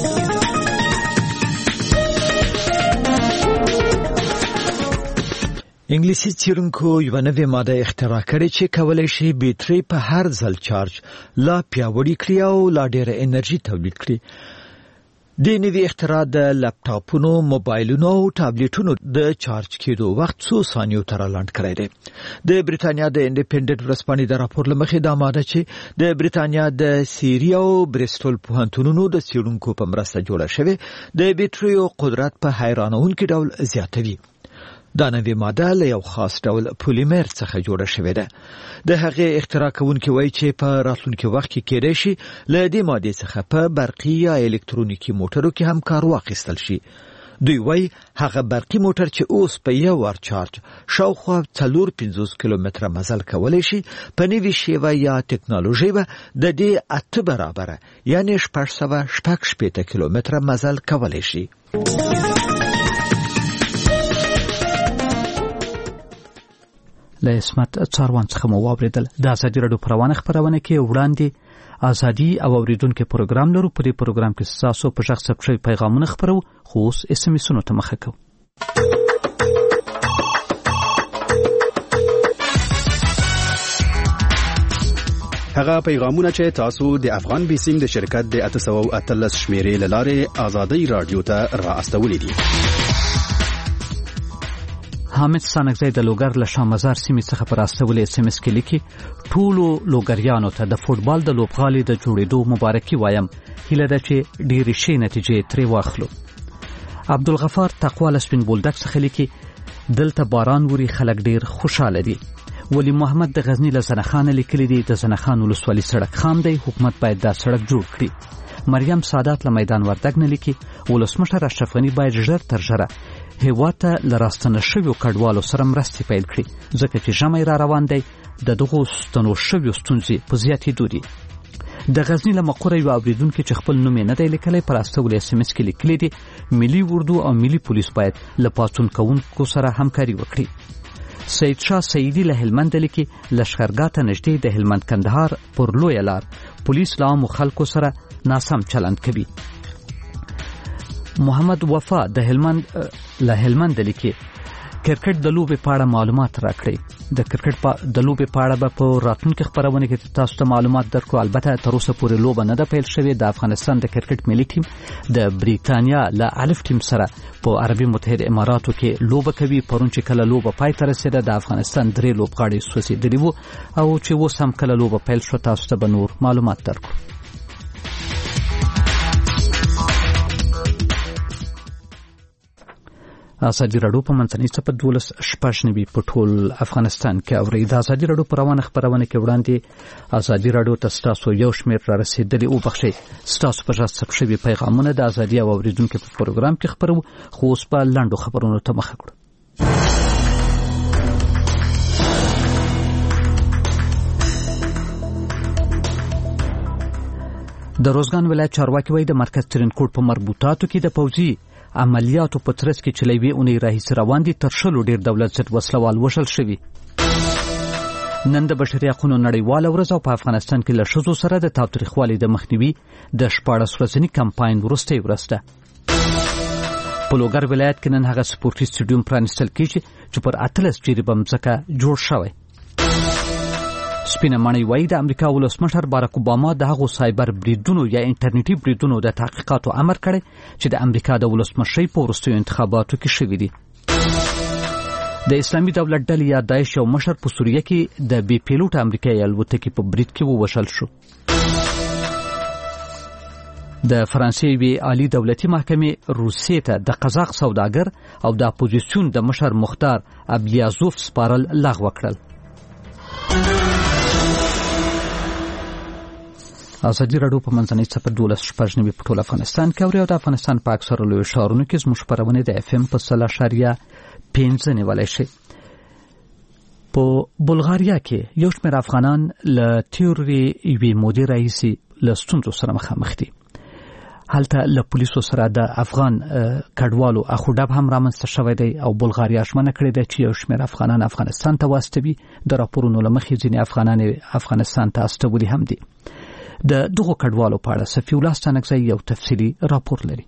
S21: انګلیسي څېړونکو یوه نوې ماده اختراع کړې چې کولی شي بیټرۍ په هر ځل چارج لا پیاوړې کړي او لا ډېره انرژي تولید کړي. د نوې اختراع د لپټاپونو، موبایلونو او ټابلیټونو د چارج کېدو وخت 100 ثانیو ته رالاند کړی دی. د بریتانیا د انډیپندنت ورځپاڼې د راپور له مخې دا ماده چې د بریتانیا د سیری او بریسټول پوهنتونونو د څېړونکو په مرسته جوړه شوې د بیټریو قدرت په حیرانونکي ډول زیاتوي. دا نوې ماده له یو خاص ډول پولیمر څخه جوړه شوې ده. د هغې اختراع کوونکي وایي چې په راتلونکي وخت کې کېدای شي له دې مادې څخه په برقي یا الکترونیکي موټرو کې هم کار واخیستل شي. دوی وایي هغه برقي موټر چې اوس په یو وار چارج شاوخوا 450 کیلومتره مزل کولی شي په نوې شیوه یا ټکنالوژي به د دې 8 برابره یعنی 660 کیلومتره مزل کولی شي.
S1: له اسمت څاروان څخه مو واوریدل. د ازادي راډیو پروانه خبرونه کې وړاندې ازادي او اوریدونکو پروګرام لرو. په دې پروګرام کې تاسو په شخص ثبت شوی پیغامونه خبرو خو اوس اس ام اسونو ته مخه کوو.
S22: هغه پیغامونه چې تاسو د افغان بیسیم د شرکت د 813 شمیرې لاره ازادي رادیو ته را استولې دي.
S1: حامد سانګزی د لوګر له شامزار سیمې څخه پر استولې اس ام اس کې لیکي ټولو لوګریانو ته د فوټبال د لوبغالي د جوړېدو مبارکي وایم. هیله ده چې ډېرې ښې نتیجې ترې واخلو. عبدالغفار تقوا له سپین بولدک څخه لیکي دلته باران وري خلک ډېر خوشاله دي. ولی محمد د غزنی له زنخانه لیکلي دي د زنخان ولسوالي سړک خام دی، حکومت باید دا سړک جوړ کړي. مریم سادات له میدان وردګ نه لیکي ولسمشر اشرف غني باید ژر تر ژره هیواد ته له راستنه شویو کډوالو سره مرستې پیل کړي ځکه چې ژمی را روان دی. د دغو ستنو شویو ستونزې په زیاتېدو دي. د غزنی له مقوره یو اوریدونکي چې خپل نوم یې نه دی لیکلی پر استولې اس ام اس کې لیکلي دي ملي اردو او ملي پولیس باید له پاڅون کوونکو سره همکاري وکړي. سید شاه سیدی له هلمند لیکي لشکرګاه ته نږدې د هلمند کندهار پر لویه لار پولیس له عامو خلکو سره ناسم چلند کوي. محمد وفا د هلمند لیکي کرکټ د لوبې په اړه معلومات راکړي. د کرکټ د لوبې په اړه به په راتلونکي خبرونه کې تاسو ته معلومات درکړو. البته تر اوسه پورې لوبه نه ده پیل شوې. د افغانستان د کرکټ ملي ټیم د بریتانیا له الف ټیم سره په عربي متحده اماراتو کې لوبه کوي. پرون چې کله لوبه پای ته رسیده د افغانستان 3 لوبغاړي سوځېدلي وو او چې اوس هم کله لوبه پیل شو تاسو ته به نور معلومات درکړو. ازادي راډیو په منځنۍ صفحه 12 په ټول افغانستان کې اوري. د ازادي راډیو په روانه خبرونه کې وړاندې ازادي راډیو ته ستاسو یو شمېر را رسیدلی او بخښي ستاسو په ژغ ثبت شوي پیغامونه د ازادي او اوریدونکو په پروګرام کې خبرو. خو اوس په لاندو خبرونو ته مخه کړو. د روزګان ولایت چارواکي وایي د مرکز ترینکوټ په مربوطاتو کې د پوځي عملیاتو په ترڅ کې چې لوي اونۍ راهیسې روان دي تر شلو ډیر دولت ضد وسلوال وژل شوي. نن د بشري حقوقو نړیواله ورځ او په افغانستان کې له ښځو سره د تاوتریخوالي د مخنیوي د 14 ورځني کمپاین وروستۍ ورځ ده. په لوګر ولایت کې نن هغه سپورتي سټیډیوم پرانیستل کیږي چې پر 18 جریبه مځکه جوړ شوی. سپینه ماڼۍ وایي د امریکا ولسمشر باراک اوباما د هغو سایبر بریدونو یا انټرنیټي بریدونو د تحقیقاتو امر کړی چې د امریکا د ولسمشرۍ په وروستیو انتخاباتو کې شوي دي. د اسلامي دولت ډلې یا داعش یو مشر په سوریه کې د بې پیلوټ امریکایي الوتکې په برید کې ووژل شو. د فرانسې یوې عالي دولتي محکمې روسیې ته د قزاق سوداګر او د اپوزیسیون د مشر مختار ابلیازوف سپارل لغوه کړل. ازادي راډیو په منځنۍ صفحه 12 په ټول افغانستان کې اوري او د افغانستان په اکثره لویو ښارونو کې زموږ خپرونې د FM په 0.5 نیولای شي. په بلغاریا کې یو شمېر افغانان له تیوري یوې مودې راهیسې له ستونزو سره مخامخ دي. هلته له پولیسو سره د افغان کډوالو اخوډب هم رامنځته شوی دی او بلغاریا ژمنه کړې ده چې یو شمېر افغانان افغانستان ته واستوي. د راپورونو له مخې ځینې افغانان افغانستان ته استولي هم دي. د دغو کډوالو په اړه صفي الله ستانکزی یو تفصیلي راپور لري.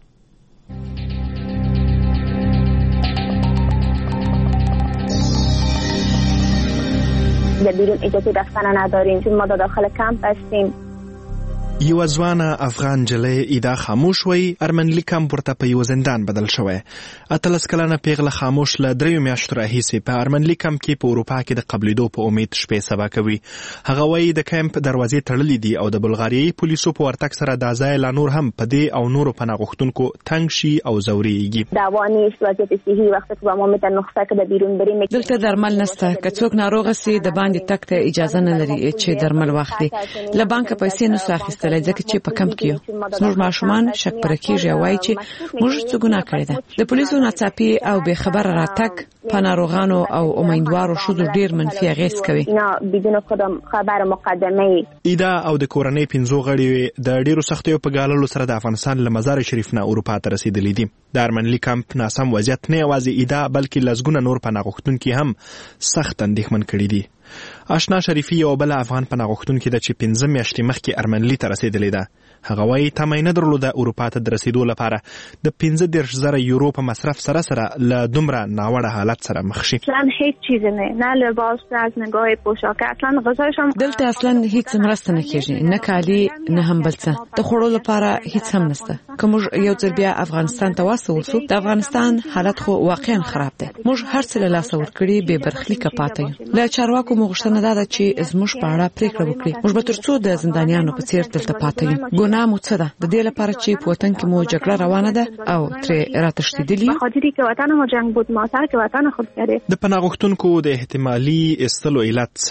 S3: در بیرون اجازه رفتن نداریم چون ما داخل کمپ هستیم.
S5: یو ځوانه افغان جلې ایدا خاموش وای ارمنلی کمپ ورته په یو زندان بدل شوی. 18 کلنه پیغله خاموش له 3 میاشتو راهیسې په ارمنلی کمپ کې په اروپا کې د قبلېدو په امید شپې سبا کوي. هغه وایي د کمپ دروازې تړلې دي او د بلغاریایي پولیسو په ورتګ سره د ځای لا نور هم په دې او نورو پناه غوښتونکو تنګ شي او ځورېږي.
S3: دوا نیست وضعیت صحي وخت که ما میتونن نقطه که بیرون بریم.
S11: دلته درمل نشته. که څوک ناروغ سي د باندې تک ته اجازه نه لري چې درمل واخلي. له بانک پیسې نه اخیستل ځکه چې په کم کې زموږ ماشومان شک پر کېږي وایي چې موږ څه ګناه کړې ده. د پولیسو ناڅاپي او بې خبره راتګ په ناروغانو او امیندوارو ښځو ډیر منفي اغېز کوي.
S3: بدون خبر مقدمه
S5: ایدا او د کورنۍ 15 غړي د ډیرو سختیو په ګاللو سره د افغانستان له مزار شریف نه اروپا ته رسیدلي دي. د ارمنلی کمپ ناسم وضعیت نه یوازې ایدا بلکې لزګونه نور پناه غوښتونکي هم سخت اندېښمن کړي دي. آشنا شریفي یو بل افغان پناه غوښتونکي د چې 15 میاشتې مخکې ارمنلی ته رسیدلې ده. هغه وایي تمه نه درلوده اروپا ته د رسیدو لپاره د 15,000 یورو په مصرف سره له دومره ناوړه حالت سره مخ شي.
S3: اصلا هیڅ چیز نه لباس از نگاه پوشاک اصلا غذایش هم
S11: دلته اصلا هیڅ مرسته نه کیږي نه کالي نه هم بل څه د خوړو لپاره هیڅ هم نشته. کوم یو ځل بیا افغانستان ته واسو د افغانستان حالت خو واقعا خراب دی. موږ هر څه له لاسه ورکړي به برخلیک پاتې له چارواکو مغشتنه ده چې زموږ په اړه پریکړه وکړي. موږ به ترڅو د زندانیانو په څیر دلته پاتې یو. ګناه مو څه ده د دې لپاره چې په وطن کې مو جګړه روانه ده او ترې راتښتېدلي
S3: خاطري کې وطن مو جنگ بود ما سره کې وطن خود کړي.
S5: د پناه غوښتونکو د احتمالي استلو علت څه ده؟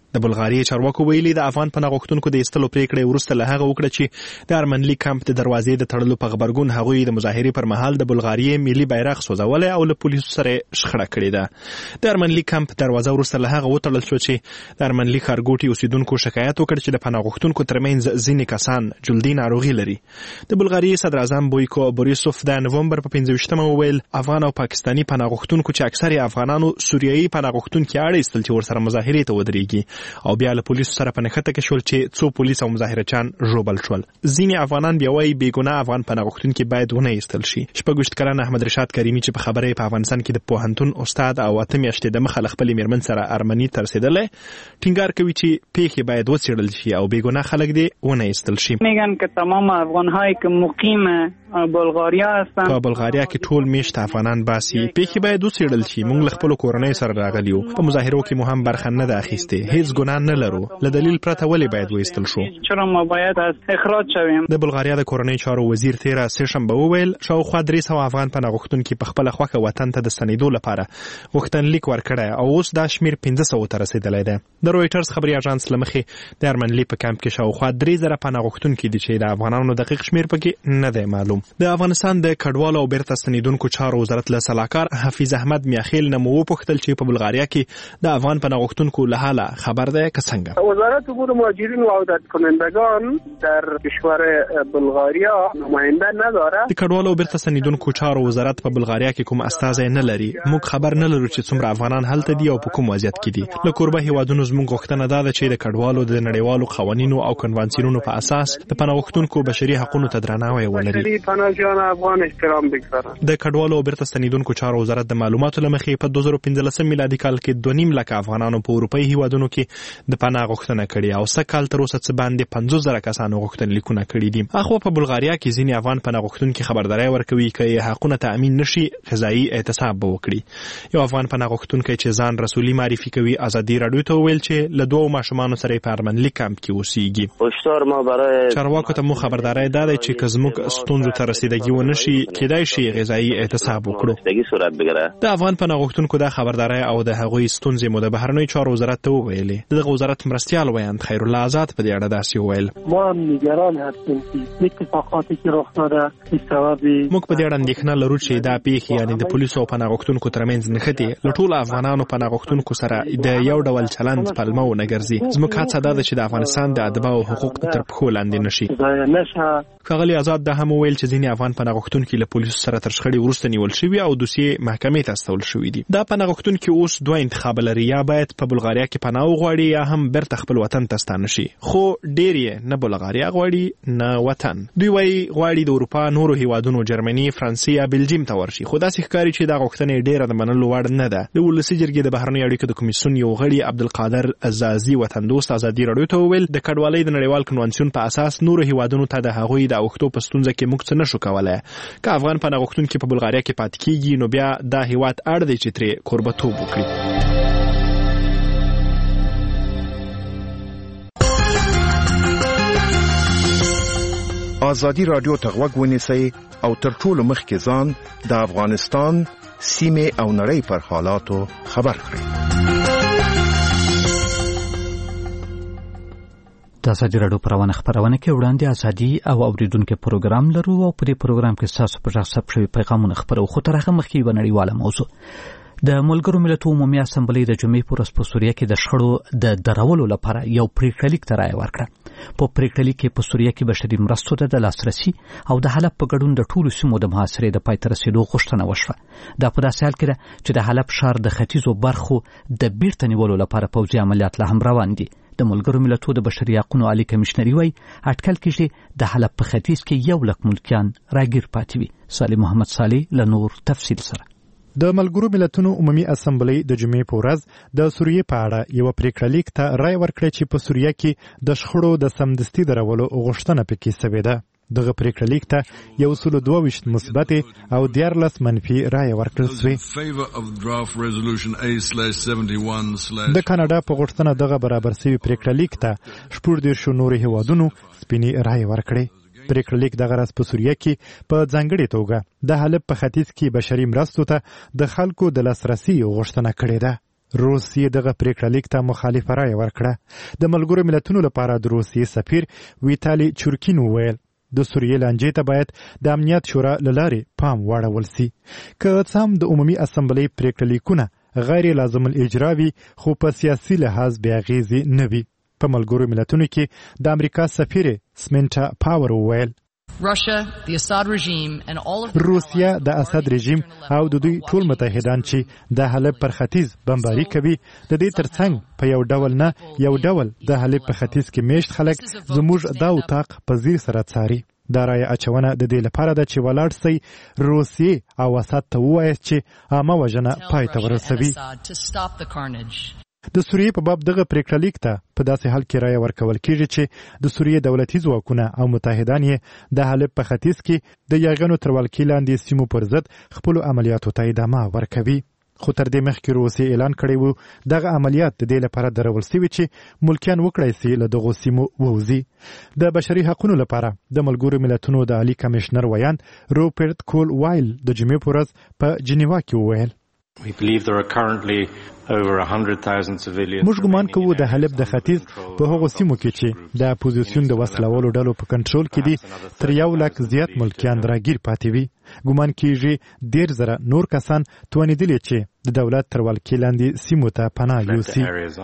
S5: د بلغاري چارواکو ویلي د افغان پناه غوښتونکو د ایستلو پریکړه ورسته له هغه وکړه چې د ارمنلي کمپ د دروازې د تړلو په خبرګون هغوی د مظاهرې پر مهال د بلغاري ملي بیرغ سوځولې او له پولیسو سره شخړه کړې ده. د ارمنلي کمپ دروازه ورسته له هغه وتړل شو چې د ارمنلي ښارګوټي اوسیدونکو شکایت وکړ چې د پناه غوښتونکو ترمنځ ځینې کسان جلدي ناروغي لري. د بلغاري صدر اعظم بویکو بوریسوف د نومبر په 25مه وویل افغان او پاکستانی پناه غوښتونکو چې اکثر افغانانو سوریایي پناه غوښتونکي اړ ایستل چې ورسره مظاهرې ته ودرېږي او بیا له پولیسو سره په نښته کې شول چې څو پولیس او مظاهرچیان ژوبل شول. ځینې افغانان بیا وایي بېګناه افغان پناه غوښتونکي باید ونه ایستل شي. 26 کلن احمد رشاد کریمي چې په خبره په افغانستان کې د پوهنتون استاد او 8 میاشتې د مخه خپل میرمن سره ارمني تر رسیدلې ټینګار کوي چې پیښې باید وڅېړل شي او بېګناه خلک دې ونه ایستل شي.
S6: میگن که تمام افغان‌هایی که مقیم بلغاریا هستن
S5: په بلغاریا کې ټول میشت افغانان باسي پیښې باید وڅېړل شي. موږ له خپل کورنۍ سره راغلی یو په مظاهرو کې مو هم برخه نه ده اخیستې. هیڅ ګناه نه لرو. له دلیل پرته ولې باید وایستل شو؟
S6: چرا ما باید از اخراج شویم؟
S5: د بلغاریا د کورنۍ چارو وزیر تیرا سهشنبه وویل شاوخوا 300 افغان پناه غوښتونکي په خپل خوښه وطن ته د ستنېدو لپاره غوښتنلیک ورکړی او اوس دا شمیر 500 ته رسیدلی دی. د رویټرز خبري اژانس لمخې د ارمنلي په کمپ کې شاوخوا 3000 پناه غوښتونکي دي چې د افغانانو دقیق شمیر پکې نه دی معلوم. د افغانستان د کډوالو او بیرته ستنېدونکو چارو وزارت له سلاکار حفیظ احمد میاخیل نه مو وپوښتل چې په بلغاریا کې د افغان پناه غوښتونکو له حاله خبر ده که څنګه؟
S20: وزارت امور مهاجرین و عودت کنندگان در کشور بلغاریا نماینده نداره.
S5: د کډوالو او بیرته ستنېدونکو چارو وزارت په بلغاریا کې کوم استازی نه لري. موږ خبر نه لرو چې څومره افغانان هلته دي او په کوم وضعیت کې دي. له کوربه هیوادونو زموږ غوښتنه ده چې د کډوالو د نړیوالو قوانینو او کنوانسیونونو په اساس د پناه غوښتونکو بشري حقوقو ته درناوی ولري. د کډوالو او بیرته ستنېدونکو چارو وزارت د معلوماتو لمخې په 2015 میلادي کال کې 2.5 لک افغانانو په اروپאי هیوادونو کې د پناه غوښتنه کړې او سږ کال تر اوسه څه باندې 50,000 کسانو غوښتنلیکونه کړي دي. اخو په بلغاریا کې ځینې افغان پناه غوښتونکي خبرداري ورکوي چې حقونه تامین نشي غذایی احتساب به وکړي. یو افغان پناه غوښتونکی چې ځان رسولي معرفي کوي ازادي رادیو ته ویل چې له 2 ماشومانو سره په ارمنلي کمپ کې اوسېږي. چارواکو ته مو خبرداري ده چې که زموږ ستونزو ته رسیدګي ونه شي کېدای شي غذایی احتساب وکړو. د افغان پناه غوښتونکو د خبرداري او د هغوی ستونزې مو د بهرنیو چارو وزارت ته وویلې. دغه وزارت مرستیال ویاند خیر الله آزاد په دې اړه داسې وویل
S10: ما هم نگران هستیم که اتفاقاتی که رخ داده به سبب
S5: موږ په دې اړه اندېښنه لرو چې دا پیښې یعنی د پولیسو او پناه غوښتونکو ترمنځ نښتې له ټولو افغانانو پناه غوښتونکو سره د یو ډول چلند پلمه ونه ګرځي. زموږ هڅه دا ده چې د افغانستان د ادبا او حقوق تر پښو لاندې نشي. ښاغلي آزاد دا هم وویل چې ځینې افغان پناه غوښتونکي له پولیسو سره تر شخړې وروسته نیول شوي او دوسیې محکمې ته استول شوي دي. دا پناه غوښتونکي اوس 2 انتخاب لري، یا باید په بلغاریا کې پناه وغواړي یا هم بیرته خپل وطن ته ستانه شي. خو ډېر یې نه بلغاریا غواړي نه وطن. دوی وایي غواړي د اروپا نورو هیوادونو جرمني، فرانسې یا بلجیم ته ورشي. خو داسې ښکاري چې دا غوښتنه ډېره د منلو وړ نه ده. د ولسي جرګې د بهرنیو اړیکو د کمیسیون یو غړي عبدالقادر عزازي وطندوست ازادي راډیو ته وویل د کډوالۍ د نړیوال کنوانسیون په اساس نورو هیوادونو ته د هغوی د اوښتو په ستونزه کې موږ څه نشو کولای. که افغان پناه غوښتونکي په بلغاریا کې پاتې کیږي نو بیا دا هیواد اړ دی چې ترې کوربه‌توب وکړي.
S12: ازادي راډیو ته غوږ ونیسئ او تر ټولو مخکې ځان د افغانستان سیمې او نړۍ پر حالاتو خبر کړئ.
S1: د ازادي راډیو پروانه خبرونه کې وړاندې ازادي او اوریدونکو پروګرام لرو او په دې پروګرام کې تاسو په ځخ ثبت شوی پیغامونه خبرو خو تر هغه مخکې یو نړیواله موضوع د ملګرو ملتونو عمومي اسامبلې د جمعې په ورځ په سوریه کې د شخړو د درولو لپاره یو پریکړه لیک ته رایه ورکړه. په پریکړه لیک کې په سوریه کې بشري مرستو ته د لاسرسي او د حلب په ګډون د ټولو سیمو د محاصرې د پای ته رسیدو غوښتنه وشوه. دا په داسې حال کې ده چې د حلب ښار د ختیځو برخو د بیرته نیولو لپاره پوځي عملیات لا هم روان دي. د ملګرو ملتونو د بشري حقوقو عالی کمشنري وايي اټکل کېږي د حلب په ختیځ کې 1 لک ملکیان راګیر پاتې وي. صالح محمد صالح له نور تفصیل سره.
S9: د ملګرو ملتونو عمومي اسامبلې د جمعې په ورځ د سوریې په اړه یو پریکړه لیک ته رائے ورکړه چې په سوریه کې د شخړو د سمدستي درولو غوښتنه پکې شوې ده. دغه پریکړه لیک ته 122 مثبت او 14 منفي رائے ورکړل شوې. د کاناډا په غوښتنه دغه برابر شوی پریکړه لیک ته 14 نور هیوادونو سپینې رائے ورکړې. پریکړه لیک دغه راز په سوریه کې په ځانګړې توګه د حلب په ختیځ کې بشري مرستو ته د خلکو د لاسرسي غوښتنه کړې ده. روسیې دغه پریکړه لیک ته مخالفه رایه ورکړه. د ملګرو ملتونو لپاره د روسیې سفیر ویتالي چورکین وویل د سوریې لانجې ته باید د امنیت شورا له لارې پام واړول سي. که څه هم د عمومي اسمبلۍ پریکړه لیکونه غیر لازم الاجرا وي خو په سیاسي لحاظ بې اغېزې نه وي. په ملګرو ملتونو کې د امریکا سفیر سمنټا پاور وویل روسیا د اسد رژیم او د دوی ټول متحدان چې د حلب پر ختیځ بمباري کوي د دې ترڅنګ په یو ډول د حلب په ختیځ کې میشت خلک زموږ دا اتاق په ځیر سره څاري. دا رایه اچونه د دې لپاره ده چې ولاړ سي روسیې او اسد ته ووایي چې عامه وژنه پای ته ورسوي. د سوریې په باب دغه پریکړه لیک ته په داسې حال کې رایه ورکول کیږي چې د سوریې دولتي ځواکونه او متحدان یې د حلب په ختیځ کې د یاغیانو تر ولکې لاندې سیمو پر ضد خپلو عملیاتو ته ادامه ورکوي. خو تر دې مخکې روسیې اعلان کړی و دغه عملیات د دې لپاره درول سوي چې ملکیان وکړای سي له دغو سیمو ووځي. د بشري حقوقو لپاره د ملګرو ملتونو د عالی کمشنر ویان روبرت کول وایل د جمعې په ورځ په جنیوا کې وویل موږ ګمان کوو د حلب د ختیځ په هغو سیمو کې چې د اپوزیسیون د وسلوالو ډلو په کنټرول کې دي تر 1 لک زیات ملکیان راګیر پاتې وي. ګمان کیږي 1,000 نور کسان توانیدلي چې د دولت تر ولکې لاندې سیمو ته پناه یوسي.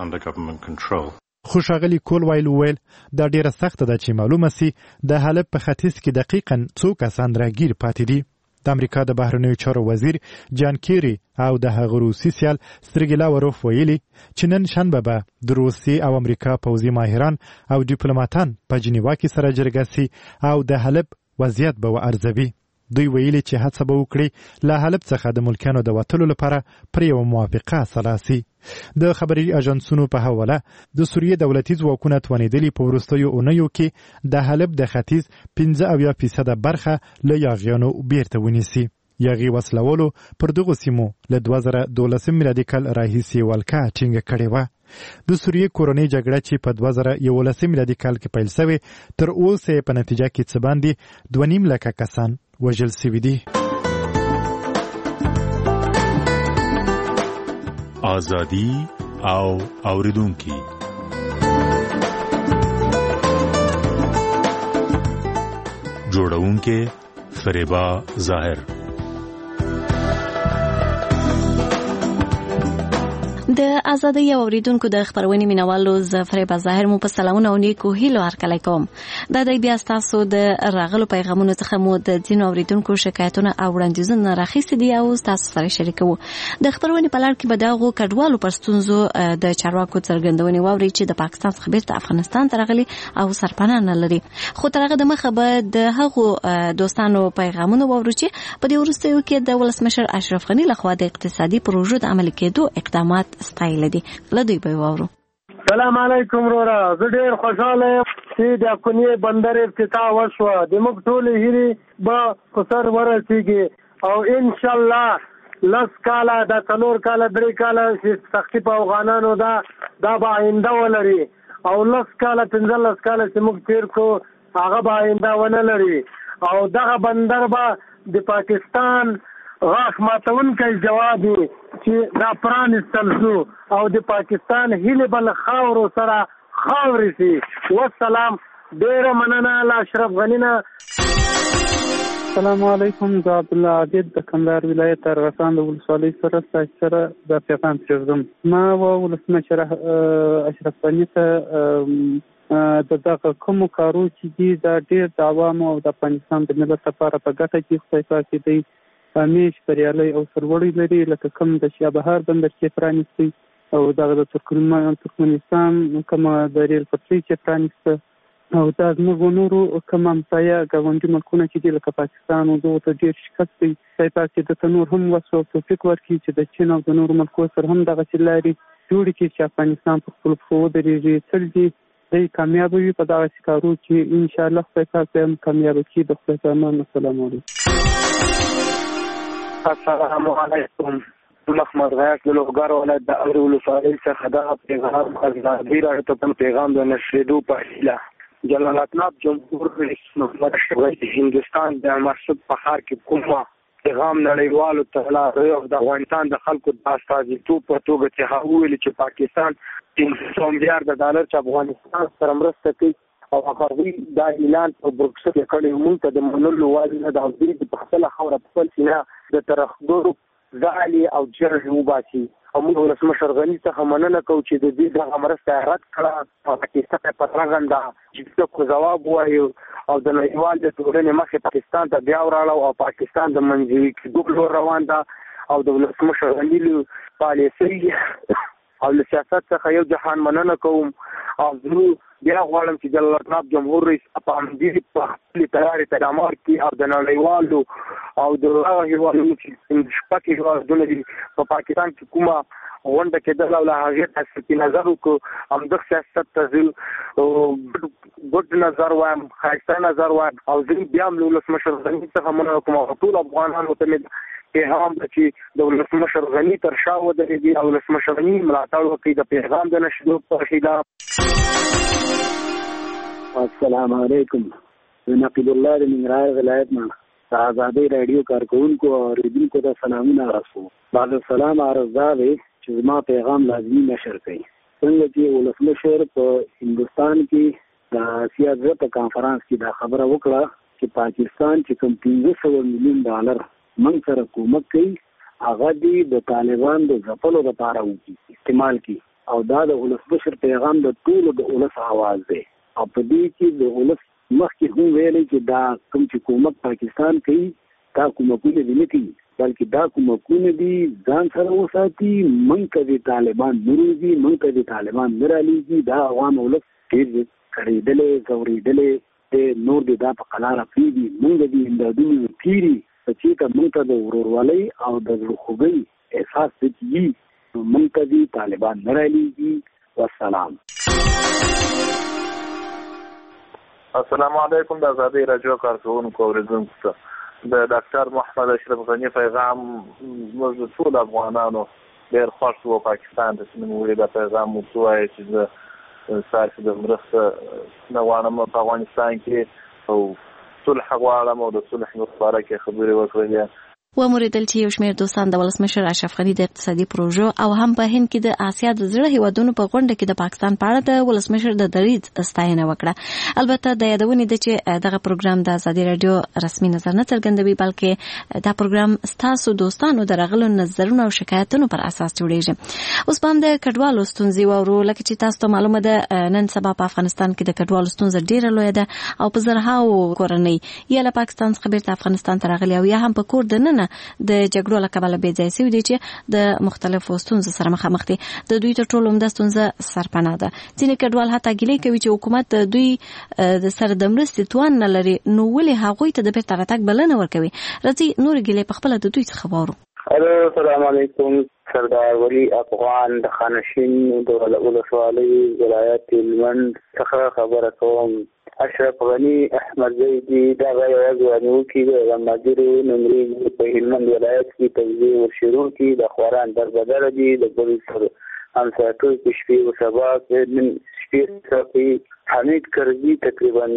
S9: خو ښاغلي کول وایل وویل دا ډیره سخته ده چې معلومه سي د حلب په ختیځ کې دقیقاً څو کسان راګیر پاتې دي. د امریکا د بهرنیو چارو وزیر جان کیری او د هغه روسي سیال سرګی لاوروف ویلي چې نن شنبه به د روسیې او امریکا پوځي ماهران او ډیپلوماټان په جنیوا کې سره جرګه سي او د حلب وضعیت به وارزوي. دوی ویلي چې هڅه به وکړي له حلب څخه د ملکیانو د وتلو لپاره پر یو موافقه سلاسي. د خبري اژانسونو په حواله د سوریې دولتي ځواکونه توانیدلي په وروستیو اونیو کې د حلب د ختیځ 15% برخه له یاغیانو بیرته ونیسي. یاغي وسلوالو پر دغو سیمو له 2012 میلادي کال راهیسې ولکه ټینګه کړې وه. د سوریې کورنۍ جګړه چې په 2011 میلادي کال کې پیل شوې تر اوسه په نتیجه کې څه باندې 2.5 لکه کسان وژل شوي دي.
S7: آزادي او اوریدونکي جوړونکي فریبا ظاهر.
S13: د آزادۍ او اوریدونکو د خبرونې مینوالو ز فریبا ظاهر مو په سلامونه او نیکو هیلو هرکلی کوم. دا د بیا تاسو د راغلو پیغامونو څخه مو د ځینو اوریدونکو شکایتونه او وړاندیزونه راخیستي دي او تاسو سره شریکو. د خبرونې په لړ کې به دغه کډوالو پر ستونزو د چارواکو څرګندونې واوري چې د پاکستان څخه بیرته افغانستان ته راغلي او سرپناه نه لري. خو تر هغه د مخه به د هغو دوستانو پیغامونه واورو چې په دې وروستیو کې د ولسمشر اشرف غني لخوا د اقتصادي پروژو د عملي کېدو اقدامات ستایل دي. لدی به واورو.
S23: سلام علیکم ورا. زه ډیر خوشاله یم چې د اکونی بندر افتتاح وشو. د موږ ټول هیلې به قصر ورسیږي او ان شاء الله لس کاله د 3 کاله 3 کاله چې سختي په افغانانو دا به آینده ولري او لس کاله 15 کاله چې موږ تیر کو هغه به آینده ونه لري او دغه بندر به د پاکستان غاښ ماتونکی جواب چې دا پرانستل شو او د پاکستان هیله بل خاورو سره خاورې شي. والسلام. ډیره مننه له اشرف غنی نه.
S6: السلام علیکم. زه عبدالله عابد د کندهار ولایت ارغسان د ولسوالۍ سره د پیغام پرېږدم. ما ولسمشر اشرف غني ته دغه کومو کارو چې دي دا ډېر د عوامو او د افغانستان د ملت لپاره په ګټه کې خدای پاک دی همیش بریالی او سرلوړی لري. لکه کوم د شیابهار بندر چې پرانیستی او دغه د ترکمنستان کومه د ریل پټلۍ چې پرانیسته او دا زموږ نورو کوم همسایه ګاونډي ملکونه چې دي لکه پاکستان او دغه ته ډېر شکست دی. خدای پاک دې ته نور هم وس او توفیق ورکړي چې د چین او د نورو ملکو سره هم دغسې لارې جوړې کړي چې افغانستان په خپلو پښو ودرېږي. تل دې دی کامیاب وي په دغسې کارو چې انشاءالله خدای پاک به هم کامیابه کړي. د خدای په امان. السلام علیکم.
S23: السلام علیکم. محمد غیاث د لوګر ولایت د امر ولسوالۍ څخه دا پیغام آزادۍ راډیو ته پیغام د نشریدو په هیله. جلال اباد جمهور رئیس محمد اشرف غني هندوستان د مسعود په ښار کې کومه پیغام نړیوالو ته لا د افغانستان د خلکو د استازیتوب په توګه چې هغه ویلي چې پاکستان 300 میلیارډ ډالر چې افغانستان سره مرسته کوي او هغه دا اعلان په بروکسل کې کړی مونږ ته د منلو واجب نه د اوسې په خپل خوره په خپل سینه د ترخدورو ځالي او جرح وباسي او موږ ولسمشر غني څخه مننه کوو چې د دې د مرسته رد کړه پاکستان په ترغنده چې څه جواب وایي او د نړیوال د ټولنې مخې پاکستان ته بیا وراړو او پاکستان د منځوي کېدو روان ده او د ولسمشر غني پالیسي او له سیاست څخه یو جهان مننه کوم او زه بیا غواړم چې د جناب جمهور رئیس په همدې په خپل تیاری تدامار کې او د نړیوالو او د هغه هیوادونو چې شپږ هیوادونه دي په پاکستان کې کومه غونډه کېدل او له هغې تاسو نظر وکړو همدغه سیاست ته زه ګډ نظر وایم ښایسته نظر وایم او زه بیا هم له ولسمشر غني څخه مننه کوم او ټول افغانانو ته پیغام ده چې د ولسمشر غني تر شا ودرېږي او ولسمشر غني ملاتړ وکړي د پیغام د نشریدو په خلاف.
S8: السلام علیکم. نقیب الله د ننګرهار ولایت نه آزادۍ رادیو کارکونکو او اوریدونکو ته سلامونه رسوم. بعد السلام عرض دا دی چې زما پیغام لازمي نشر کړئ. څنګه چې ولسمشر په هندوستان کې د سیاست په کانفرنس کې دا خبره وکړه چې پاکستان چې کوم 1500 میلیون ډالر من سره کومک کوي هغه دی د طالبان د ځپلو لپاره استعمال کی او دا د ولسمشر پیغام د ټولو د ولس आवाज دی او په دې کې د ولس مخکې هم ویلي چې دا کوم چې کومک پاکستان کوي دا کومکونه دي نه کوي بلکې دا کومکونه دي ځان سره وساتي منځ د طالبان نروزي منځ د طالبان نرالیږي دا عوام ولس ډېر کړېدلې زورېدلې د نور د دا په قلاره پیږي منځ د امدادونو تیری چې ته مونږ ته د ورورولۍ او د زړه احساس دي مونږ ته دي طالبان نه رالیږي. والسلام.
S16: السلام علیکم. د آزادۍ رادیو کارکونکو اوریدونکو ته د ډاکټر محمد اشرف غني پیغام موږ ټول افغانانو ډېر خوښ وو. پاکستان ته چې موږ دا پیغام ووایو چې زه ستاسو د مرسته نه غواړم په افغانستان کې او صلح غواړم او د صلح لپاره کې خبرې وکړې.
S13: وموریدل چې یو شمېر دوستان د ولسمشر اشرف غني د اقتصادي پروژو او هم په هند کې د آسیا د زړه هیوادونو په غونډه کې د پاکستان په اړه د ولسمشر د دریځ ستاینه وکړه. البته د یادونې ده چې دغه پروګرام د آزادي رادیو رسمي نظر نه څرګندوي بلکې دا پروګرام ستاسو دوستانو د راغلو نظرونو او شکایتونو پر اساس جوړیږي. اوس هم د کډوالو ستونزې وورو. لکه چې تاسو ته معلومه ده نن سبا په افغانستان کې د کډوالو ستونزه ډیره لویه ده او په زرهاو کورنۍ یا له پاکستان څخه بیرته افغانستان ته راغلي او یا هم په کور دننه د جګړو له کبله بې ځای شوي دي چې د مختلفو ستونزو سره مخامخ دي. د دوی تر ټولو عمده ستونزه سرپناه ده. ځینې کډوال حتی ګیلې کوي چې حکومت د دوی د سره د مرستې توان نه لري نو ولې هغوی ته د بیرته راتګ بلنه ورکوي. راځئ نور ګیلې په خپله د دوی څخه واورو.
S23: السلام علیکم. سردار ولی افغان د خانشین د ولسوالۍ ولایت هلمند څخه خبره کوم. اشرف غني احمد زیدي دا غوښتنه وکړه د مدیرو نمرې په هلمند ولایت کې توزیع ورشرو کې د خواران دربدر دي د بل سره هم ساتو په شپې او سبا من شپې څخه حمید کرزي تقریبا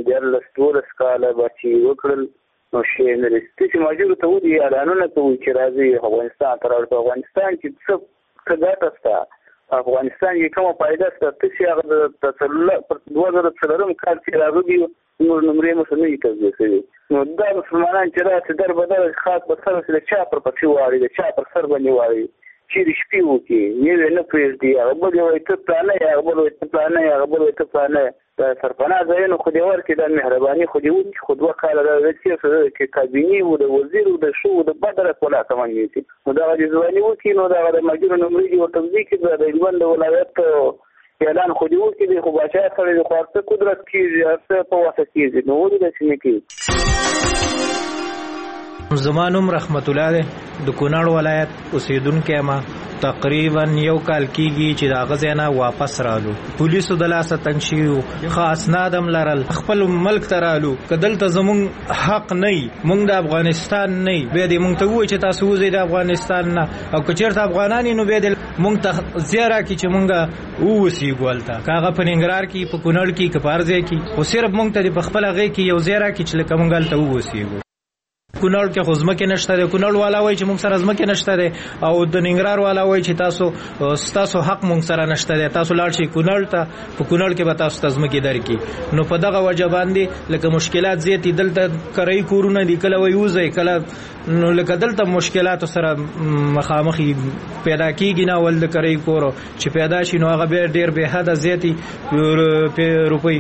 S23: 14 کاله بچي وکړل نو شي نه چې ماجور ته ودی اعلانونه کوي چې راځي افغانستان تر افغانستان کې څه ګټه ستا افغانستان کې کومه فائدہ ستاسو چې هغه د تسلل پر 2003 کال کې راغلي نور نمرې مسلې توزیع شوی نو دا مسلمانان چې راځي در بدل خاص په سر سره چا پر پښې واري د چا پر سر باندې واري چې رښتې وکي یو نه پېږدي هغه به وي ته پلان یا هغه به وي ته پلان یا هغه به وي ته پلان دا سرپناه ځای نو خو دې ورکې د مهرباني خو دې وکړي خو دوه کاله دا چې کې کابینې و د وزیر او د شو د بدر کولا سمون دي نو دا د ځواني وکي نو دا د مجبور نمرې ورته ځکه د هلمند ولایت اعلان خو دې وکړي خو بچا سره د خاصه قدرت کیږي هڅه په واسه کیږي نو ولې د سیمې کې
S14: زمانم رحمت الله د کونړ ولایت اوسیدونکو ما تقریبا یو کال کیږي چې دا غزنه واپس رالو پولیسو د لاسه تنګ شيو خاص نادم لرل خپل ملک ترالو کدلته زمون حق نه مونږ د افغانستان نه به دې مونږ ته وای چې تاسو وزید افغانستان نه او کچېرته افغانانی نو به دې مونږ ته زیاره کی چې مونږه ووسی ګولتا کاغه په ننګرهار کې په کونړ کې کپارځه کې خو صرف مونږ ته په خپل غي کې یو زیاره کی چې لکه مونږ ته ووسی کونړ کې خو ځمکې نشته دی، کونړ والا وایي چې موږ سره ځمکې نشته دی، او د ننګرهار والا وایي چې تاسو حق موږ سره نشته دی، تاسو لاړ شئ کونړ ته، په کونړ کې به تاسو ته ځمکې درکړي. نو په دغه وجه باندې لکه مشکلات زیات دي. دلته کرایي کورونه دي، کله وایي وځئ، کله نو لکه دلته مشکلاتو سره مخامخ پیدا کېږي. نه ول د کرایي کور چې پیدا شي نو هغه بیا ډېر بې حده زیاتې روپۍ.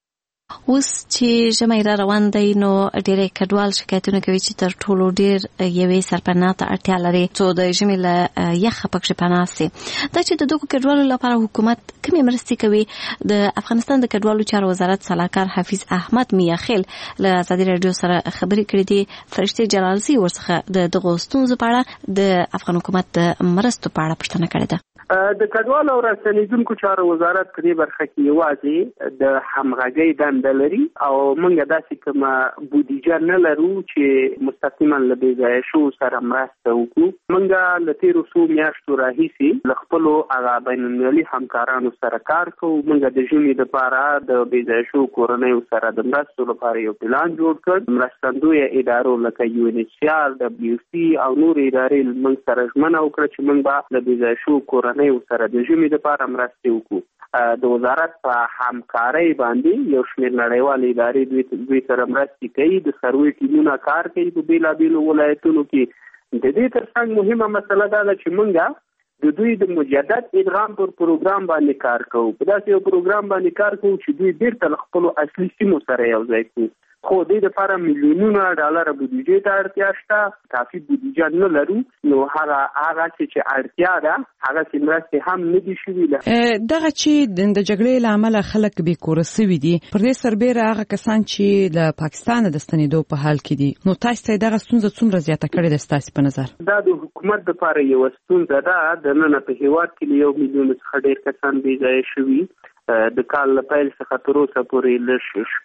S13: اوس چې ژمی را روان دی نو ډېری کډوال شکایتونه کوي چې تر ټولو ډېر یوې سرپناه ته اړتیا لري څو د ژمي له یخه پکښې پناه سي. دا چې د دغو کډوالو لپاره حکومت کومې مرستې کوي؟ د افغانستان د کډوالو چارو وزارت سلاکار حفیظ احمد میاخیل له ازادي راډیو سره خبرې کړې دي. فرشته جلالزی ورڅخه د دغو ستونزو په اړه د افغان حکومت د مرستو په اړه پوښتنه کړې ده.
S20: د کډوالو او راستنیدونکو چارو وزارت په دې برخه کې یوازې د همغږۍ دنده لري او موږ داسې کومه بودیجه نه لرو چې مستقیما له بې ځایه شوو سره مرسته وکړو. موږ له تېرو څو میاشتو راهیسې له خپلو هغه بین المللي همکارانو سره کار کوو. موږ د ژمي دپاره د بې ځایه شوو کورنیو سره د مرستو لپاره یو پلان جوړ کړ. مرستندویه ادارو لکه UNHCR، WFP او نور ادارې موږ سره ژمنه وکړه چې موږ به د بې ځایه شوو کورنیو سره د ژمي دپاره مرستې وکړو. د وزارت په همکارۍ باندې یو شمېر نړیوالې ادارې دوی سره مرستې کوي. د سروې ټیمونه کار کوي په بېلابېلو ولایتونو کې. د دې ترڅنګ مهمه مسله دا ده چې موږ د دوی د مجدد ادغام پر پروګرام باندې کار کوو. په داسې یو پروګرام باندې کار کوو چې دوی بیرته له خپلو اصلي سیمو سره یو ځای کړي. خو دې دپاره میلیونونه ډالره بودیجې ته اړتیا شته. کافي بودیجه نه لرو نو هغه چې اړتیا ده هغه مرستې هم نه دي شوي.
S11: دغه چې د جګړې له امله خلک بې کوره سوي دي، پر دې سربیره هغه کسان چې له پاکستانه د ستنېدو په حال کې دي، نو تاسو ته دغه ستونزه څومره زیاته کړې ده ستاسو په نظر؟
S20: دا د حکومت دپاره یوه ستونزه ده. دننه په هېواد کې له 1 میلیون څخه ډېر کسان بې ځایه شوي. د کال له پیل څخه تر اوسه پورې له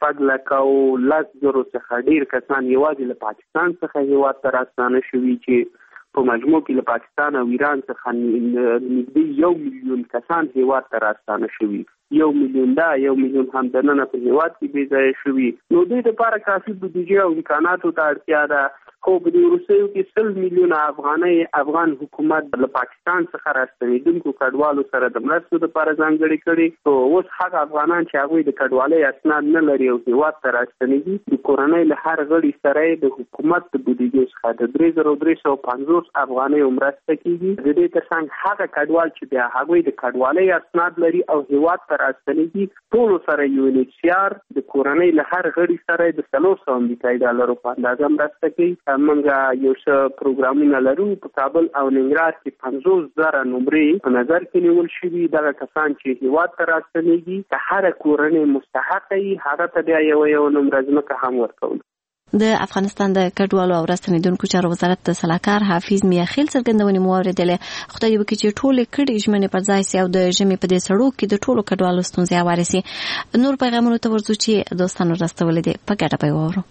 S20: 6,10,000 څخه ډېر کسان یوازې له پاکستان څخه هېواد ته راستانه شوي چې په مجموع کې له پاکستان او ایران څخه نږدې 1 میلیون کسان هېواد ته راستانه شوي. 1 میلیون دا 1 میلیون هم دننه په هېواد کې بې ځایه شوي. نو دوی دپاره کافي بودیجې او امکاناتو ته اړتیا ده. خو په دې وروستیو کې 100 میلیونه افغان حکومت له پاکستان څخه راستنېدونکو کډوالو سره د مرستو دپاره ځانګړې کړي. نو اوس هغه افغانان چې هغوی د کډوالۍ اسناد نه لري او هېواد ته راستنېږي، د کورنۍ له هر غړي سره د حکومت د بودیجې څخه د 3350 افغانیو مرسته کېږي. د دې ترڅنګ هغه کډوال چې بیا هغوی د کډوالۍ اسناد لري او هېواد ته راستنېږي، ټولو سره UNHCR د کورنۍ له هر غړي سره د 400 امریکایي ډالرو په اندازه مرسته کوي. موږ یو څه پروګرامونه لرو. په کابل او ننګرهار کې 50,000 نمرې په نظر کې نیول شوي. دغه کسان چې هېواد ته راستنېږي که هره کورنۍ مستحقه وي هغه ته بیا یو نمره ځمکه هم ورکول.
S13: د افغانستان د کډوالو او راستنیدونکو چارو وزارت د سلاکار حفیظ میاخیل څرګندونې مو اورېدلې. خدای وکړي چې ټولې کډې ژمنې پر ځای سي او د ژمي په دې سړو کې د ټولو کډوالو ستونزې هوارې سي. نور پیغامونو ته ورځو چې دوستانو راستولې دي په ګډه به واورو.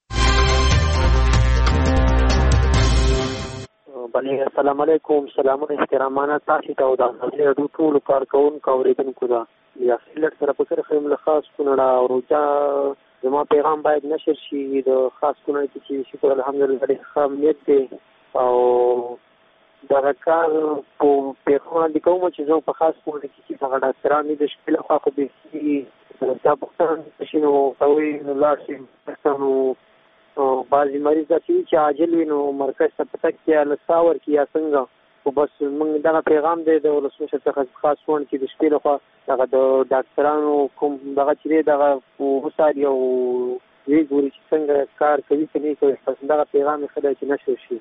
S2: السلام علیکم. سلامونه احترامانه تاسو ته او د ازادي راډیو ټولو کارکوونکو اوریدونکو ته میاخیل سره په سر خیم له خاص کونړ او روجا زما پیغام باید نشر شي. د خاص کونړ کې شکر الحمدلله ډېر ښه امنیت دی او دغه کار په پیغام لیکوم چې زه په خاص کونړ کې چې هغه ډاکټران دي د شپې لخوا خو بېخي دا پوښتنه شي نو کوي نو لاړ شي نو بعضې مریض داسې وي چې عاجل وي نو مرکز ته په تګ کې یا له ساه ورکړي یا څنګه. خو بس موږ دغه پیغام دی د ولسمشر څخه خاص کونړ کې د شپې لخوا دغه د ډاکټرانو کوم دغه چې دی دغه وڅاري او ویې ګوري چې څنګه کار کوي که نه کوي. بس دغه پیغام یې ښه دی چې نشر شي.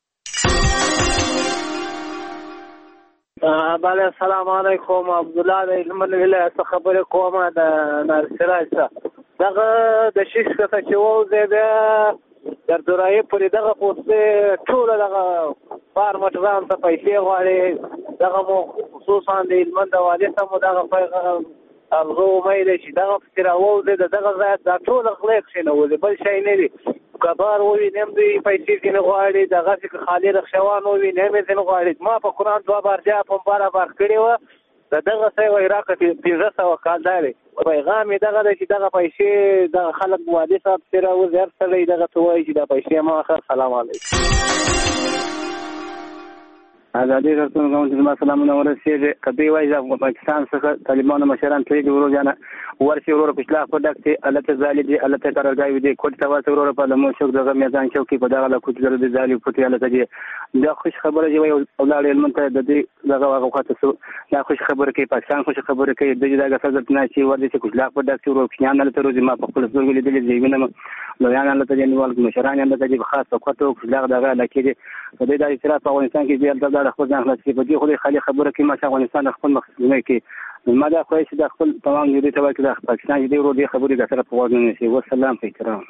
S23: بله السلام علیکم. عبدالله د هلمند ولایت څخه خبرې کوم د نارسراج څخه. دغه د شیش کته چې ووځي بیا در درایې پورې دغه پوستې ټوله دغه فارمټران ته پیسې غواړي. دغه مو خصوصا د هلمند د والي ته مو دغه پیغام زه امید چې دغه پسې راووځي د دغه ځای دا ټوله غلی کښېنولي بل شی نه دي. کبار ووینې هم دوی پیسې ځینې غواړي. دغسې که خالي رخشوان ووینې هم یې ځینې غواړي. ما په قرآن 2 بار جا په برابر کړې وه
S2: دغه څه وای راکته 1500 کال دی پیغام دغه د چې دغه پیسې د خلک وادي صاحب سره وزیر سره دغه توای چې د پیسې ما اخر سلام علیکم ازادي راډیو کوم چې ما سلامونه ورسېږي کدی وای د پاکستان څخه طالبانو مشران ته دی ورو ورسي ورو په اصلاح پروډکټ الته زالي الته قرارګاوي دي کوټ تاسو ورو په لمو شو دغه میدان چوکي په دغه کوټ زره دي زالي کوټي الته دي دا خوش خبره دی اولاد علم ته د دې دغه وخت سو دا خوش خبره کوي پاکستان خوش خبره کوي د دغه فضل نه چې ورته چې اصلاح پروډکټ ورو کښان الته روزي ما په خپل ځای لیدل دي وینم نو یان الته دي نیول مشران الته دي خاص وخت او اصلاح دغه لکه دي په دې د اعتراض په افغانستان کې دی د خپل ځان خلاص کې په دې خو خالي خبره کوي ما افغانستان خپل مخزنه کې ما دا خو چې د خپل تمام دې ته وایي چې د پاکستان دې ورو دې خبرې د سره په وګڼل شي والسلام په احترام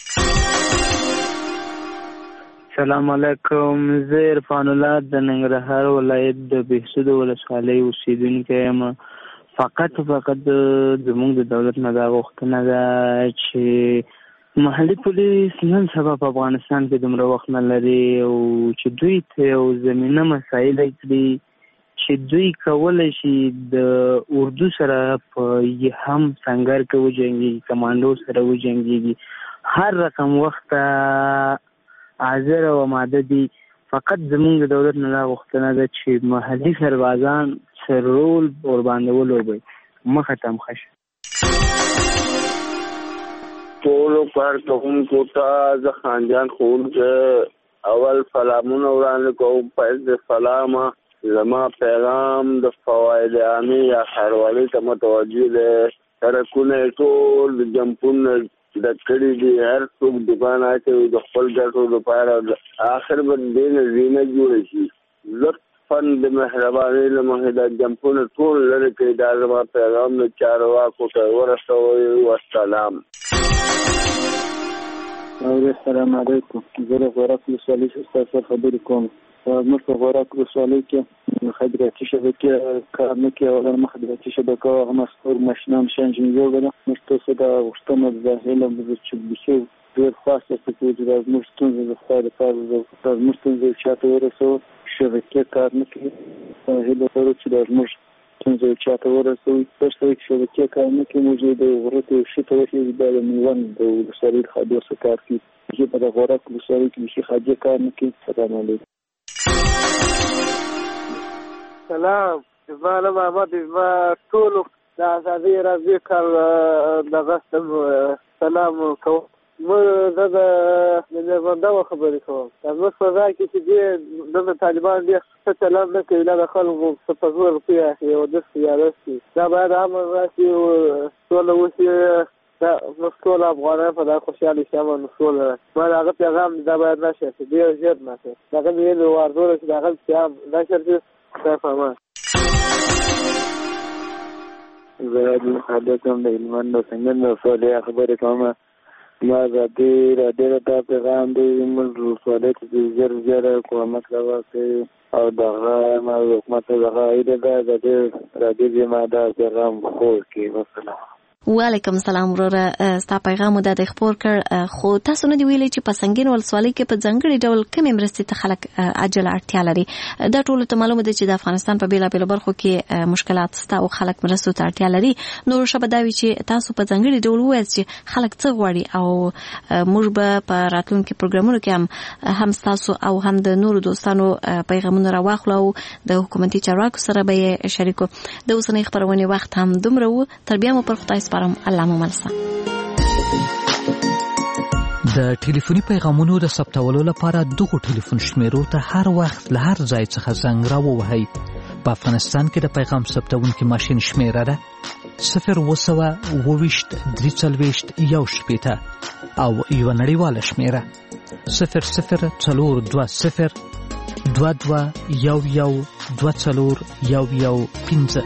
S15: سلام علیکم زه عرفان الله د ننګرهار ولایت د بهسود ولسوالۍ اوسیدونکی یم فقط زموږ د دولت نه دا غوښتنه ده چې محلي پولیس نن سبا په افغانستان کې دومره وخت نه لري او چې دوی ته یو زمینه مسایل کړي چې دوی کولی شي د اردو سره په هم سنګر کې وجنګېږي کمانډو سره وجنګېږي هر رقم وخت حاضر او آماده دي فقط زموږ د دولت نه دا غوښتنه ده چې محلي سربازان رول ورباندې ولوبوي مخه ته مخه شي
S17: ټولو کارکوونکو ته زه خانجان ښوونکی اول سلامونه وړاندې کوم پیل د سلامه زما پیغام د فواید عامې یا ښاروالۍ ته متوجه دی سړکونه ټول د جمپونه ډک کړي دي هر څوک دوکان اچوي د خپل ګټو لپاره آخر به دې نه زینه جوړه شي لطفا د مهربانۍ له مخې دا جمپونه ټول لرې کړي دا زما پیغام د چارواکو ته ورسوئ والسلام
S8: السلام علیکم زه د غورک ولسوالۍ څخه خبرې کوم موږ په غورک ولسوالۍ کې مخابراتي شبکې کار نه کوي او مخابراتي شبکه هغه مستور ماشینان شنجین جوړه موږ تاسو دا غوښتنه ده هله چې بشو ډېر خاصه چې دا موږ ستونزې د خدای لپاره موږ ستونزې چاته ورسو شبکې کار نه کوي هله ورو چې دا موږ ستونزې چاته ورسو تاسو چې شبکې کار نه کوي موږ د ورته شي ته چې دا میوان د ولسوالۍ خاډو سره کار کوي چې په غورک ولسوالۍ کې شي خاډي کار نه کوي سلام علیکم
S2: سلام زما محمد زما ټول د ازادي راډیو کار دغه سلام کوم زه د نړیوالو خبرې کوم زموږ په ځای کې چې د طالبان دي څه چلند نه کوي د خلکو په زور کې یو د سیاسي دا باید امر راشي او ټول وسی دا ټول افغانان په دا خوشاله شامل ټول ما هغه پیغام دا باید نشي چې ډیر ژر نشي دا غوښتل ورزور چې دا غل پیغام نشي دا فهمه
S8: زه د حدثم د ایمان د څنګه نو سوالي خبرې کوم ما د دې راډیو ته پیغام دی موږ سوالي ته زر کومک راوځي او دغه ما حکومت دغه ایده د دې راډیو ما دا پیغام خو کې مثلا
S13: وعلیکم السلام وروره ستا پیغام د خبر کړ خو تاسو نه دی ویلي چې په سنگین ولسوالۍ کې په ځنګړي ډول کمی مرستې ته خلک عاجل اړتیا لري دا ټول ته معلومه ده چې د افغانستان په بیلابیلو برخو کې مشکلات شته او خلک مرستو ته اړتیا لري نو شپه دا وی چې تاسو په ځنګړي ډول وایي چې خلک څه غواړي او موږ به په راتلونکو پروګرامونو کې هم تاسو او هم د نورو دوستانو پیغامونه راوخلو د حکومتي چارواکو سره به شریکو د اوسنۍ خبرونه وخت هم دومره و تربیه مو پر خدای سپارم الله مو ملسه
S1: د ټلیفوني پیغامونو د ثبتولو لپاره دغه ټلیفون شمیرو ته هر وخت له هر ځای څخه زنګ راووهئ په افغانستان کې د پیغام ثبتونکي ماشین شمیره ده 022-340-1 او یو نړیواله شمیره 00202211241115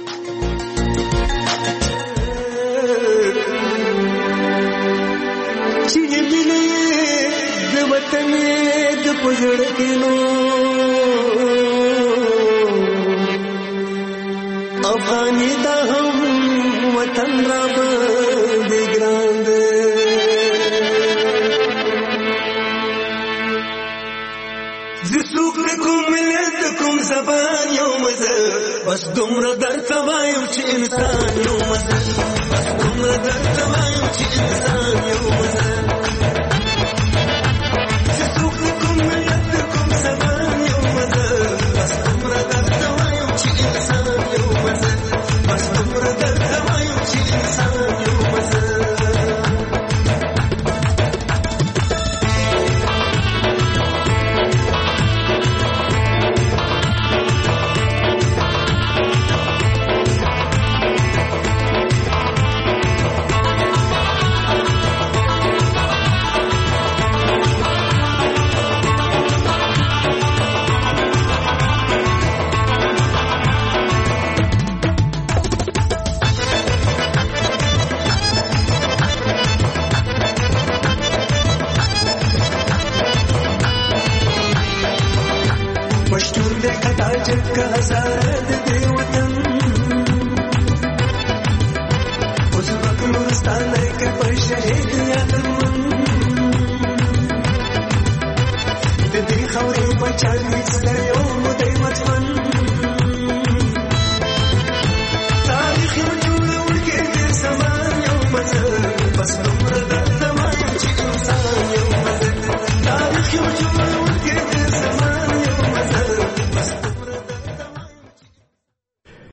S19: پزړکینو افغانی دا هم وطن را باندې ګران دی زه څوک کوم ملت کوم زبان یو مزه بس دومره درته وایم چې انسان یو مزل بس دومره درته وایم چې انسان یو مزل چې څوک کوم ملت کوم زمان یو مزل بس دومره درته وایم چې انسان یو مزل بس دومره درته وایم چې انسان یو مزل का हज़ार दे वतन उस वक्त नूरस्तान के पर शहीद यादमन दे खौरे बचानी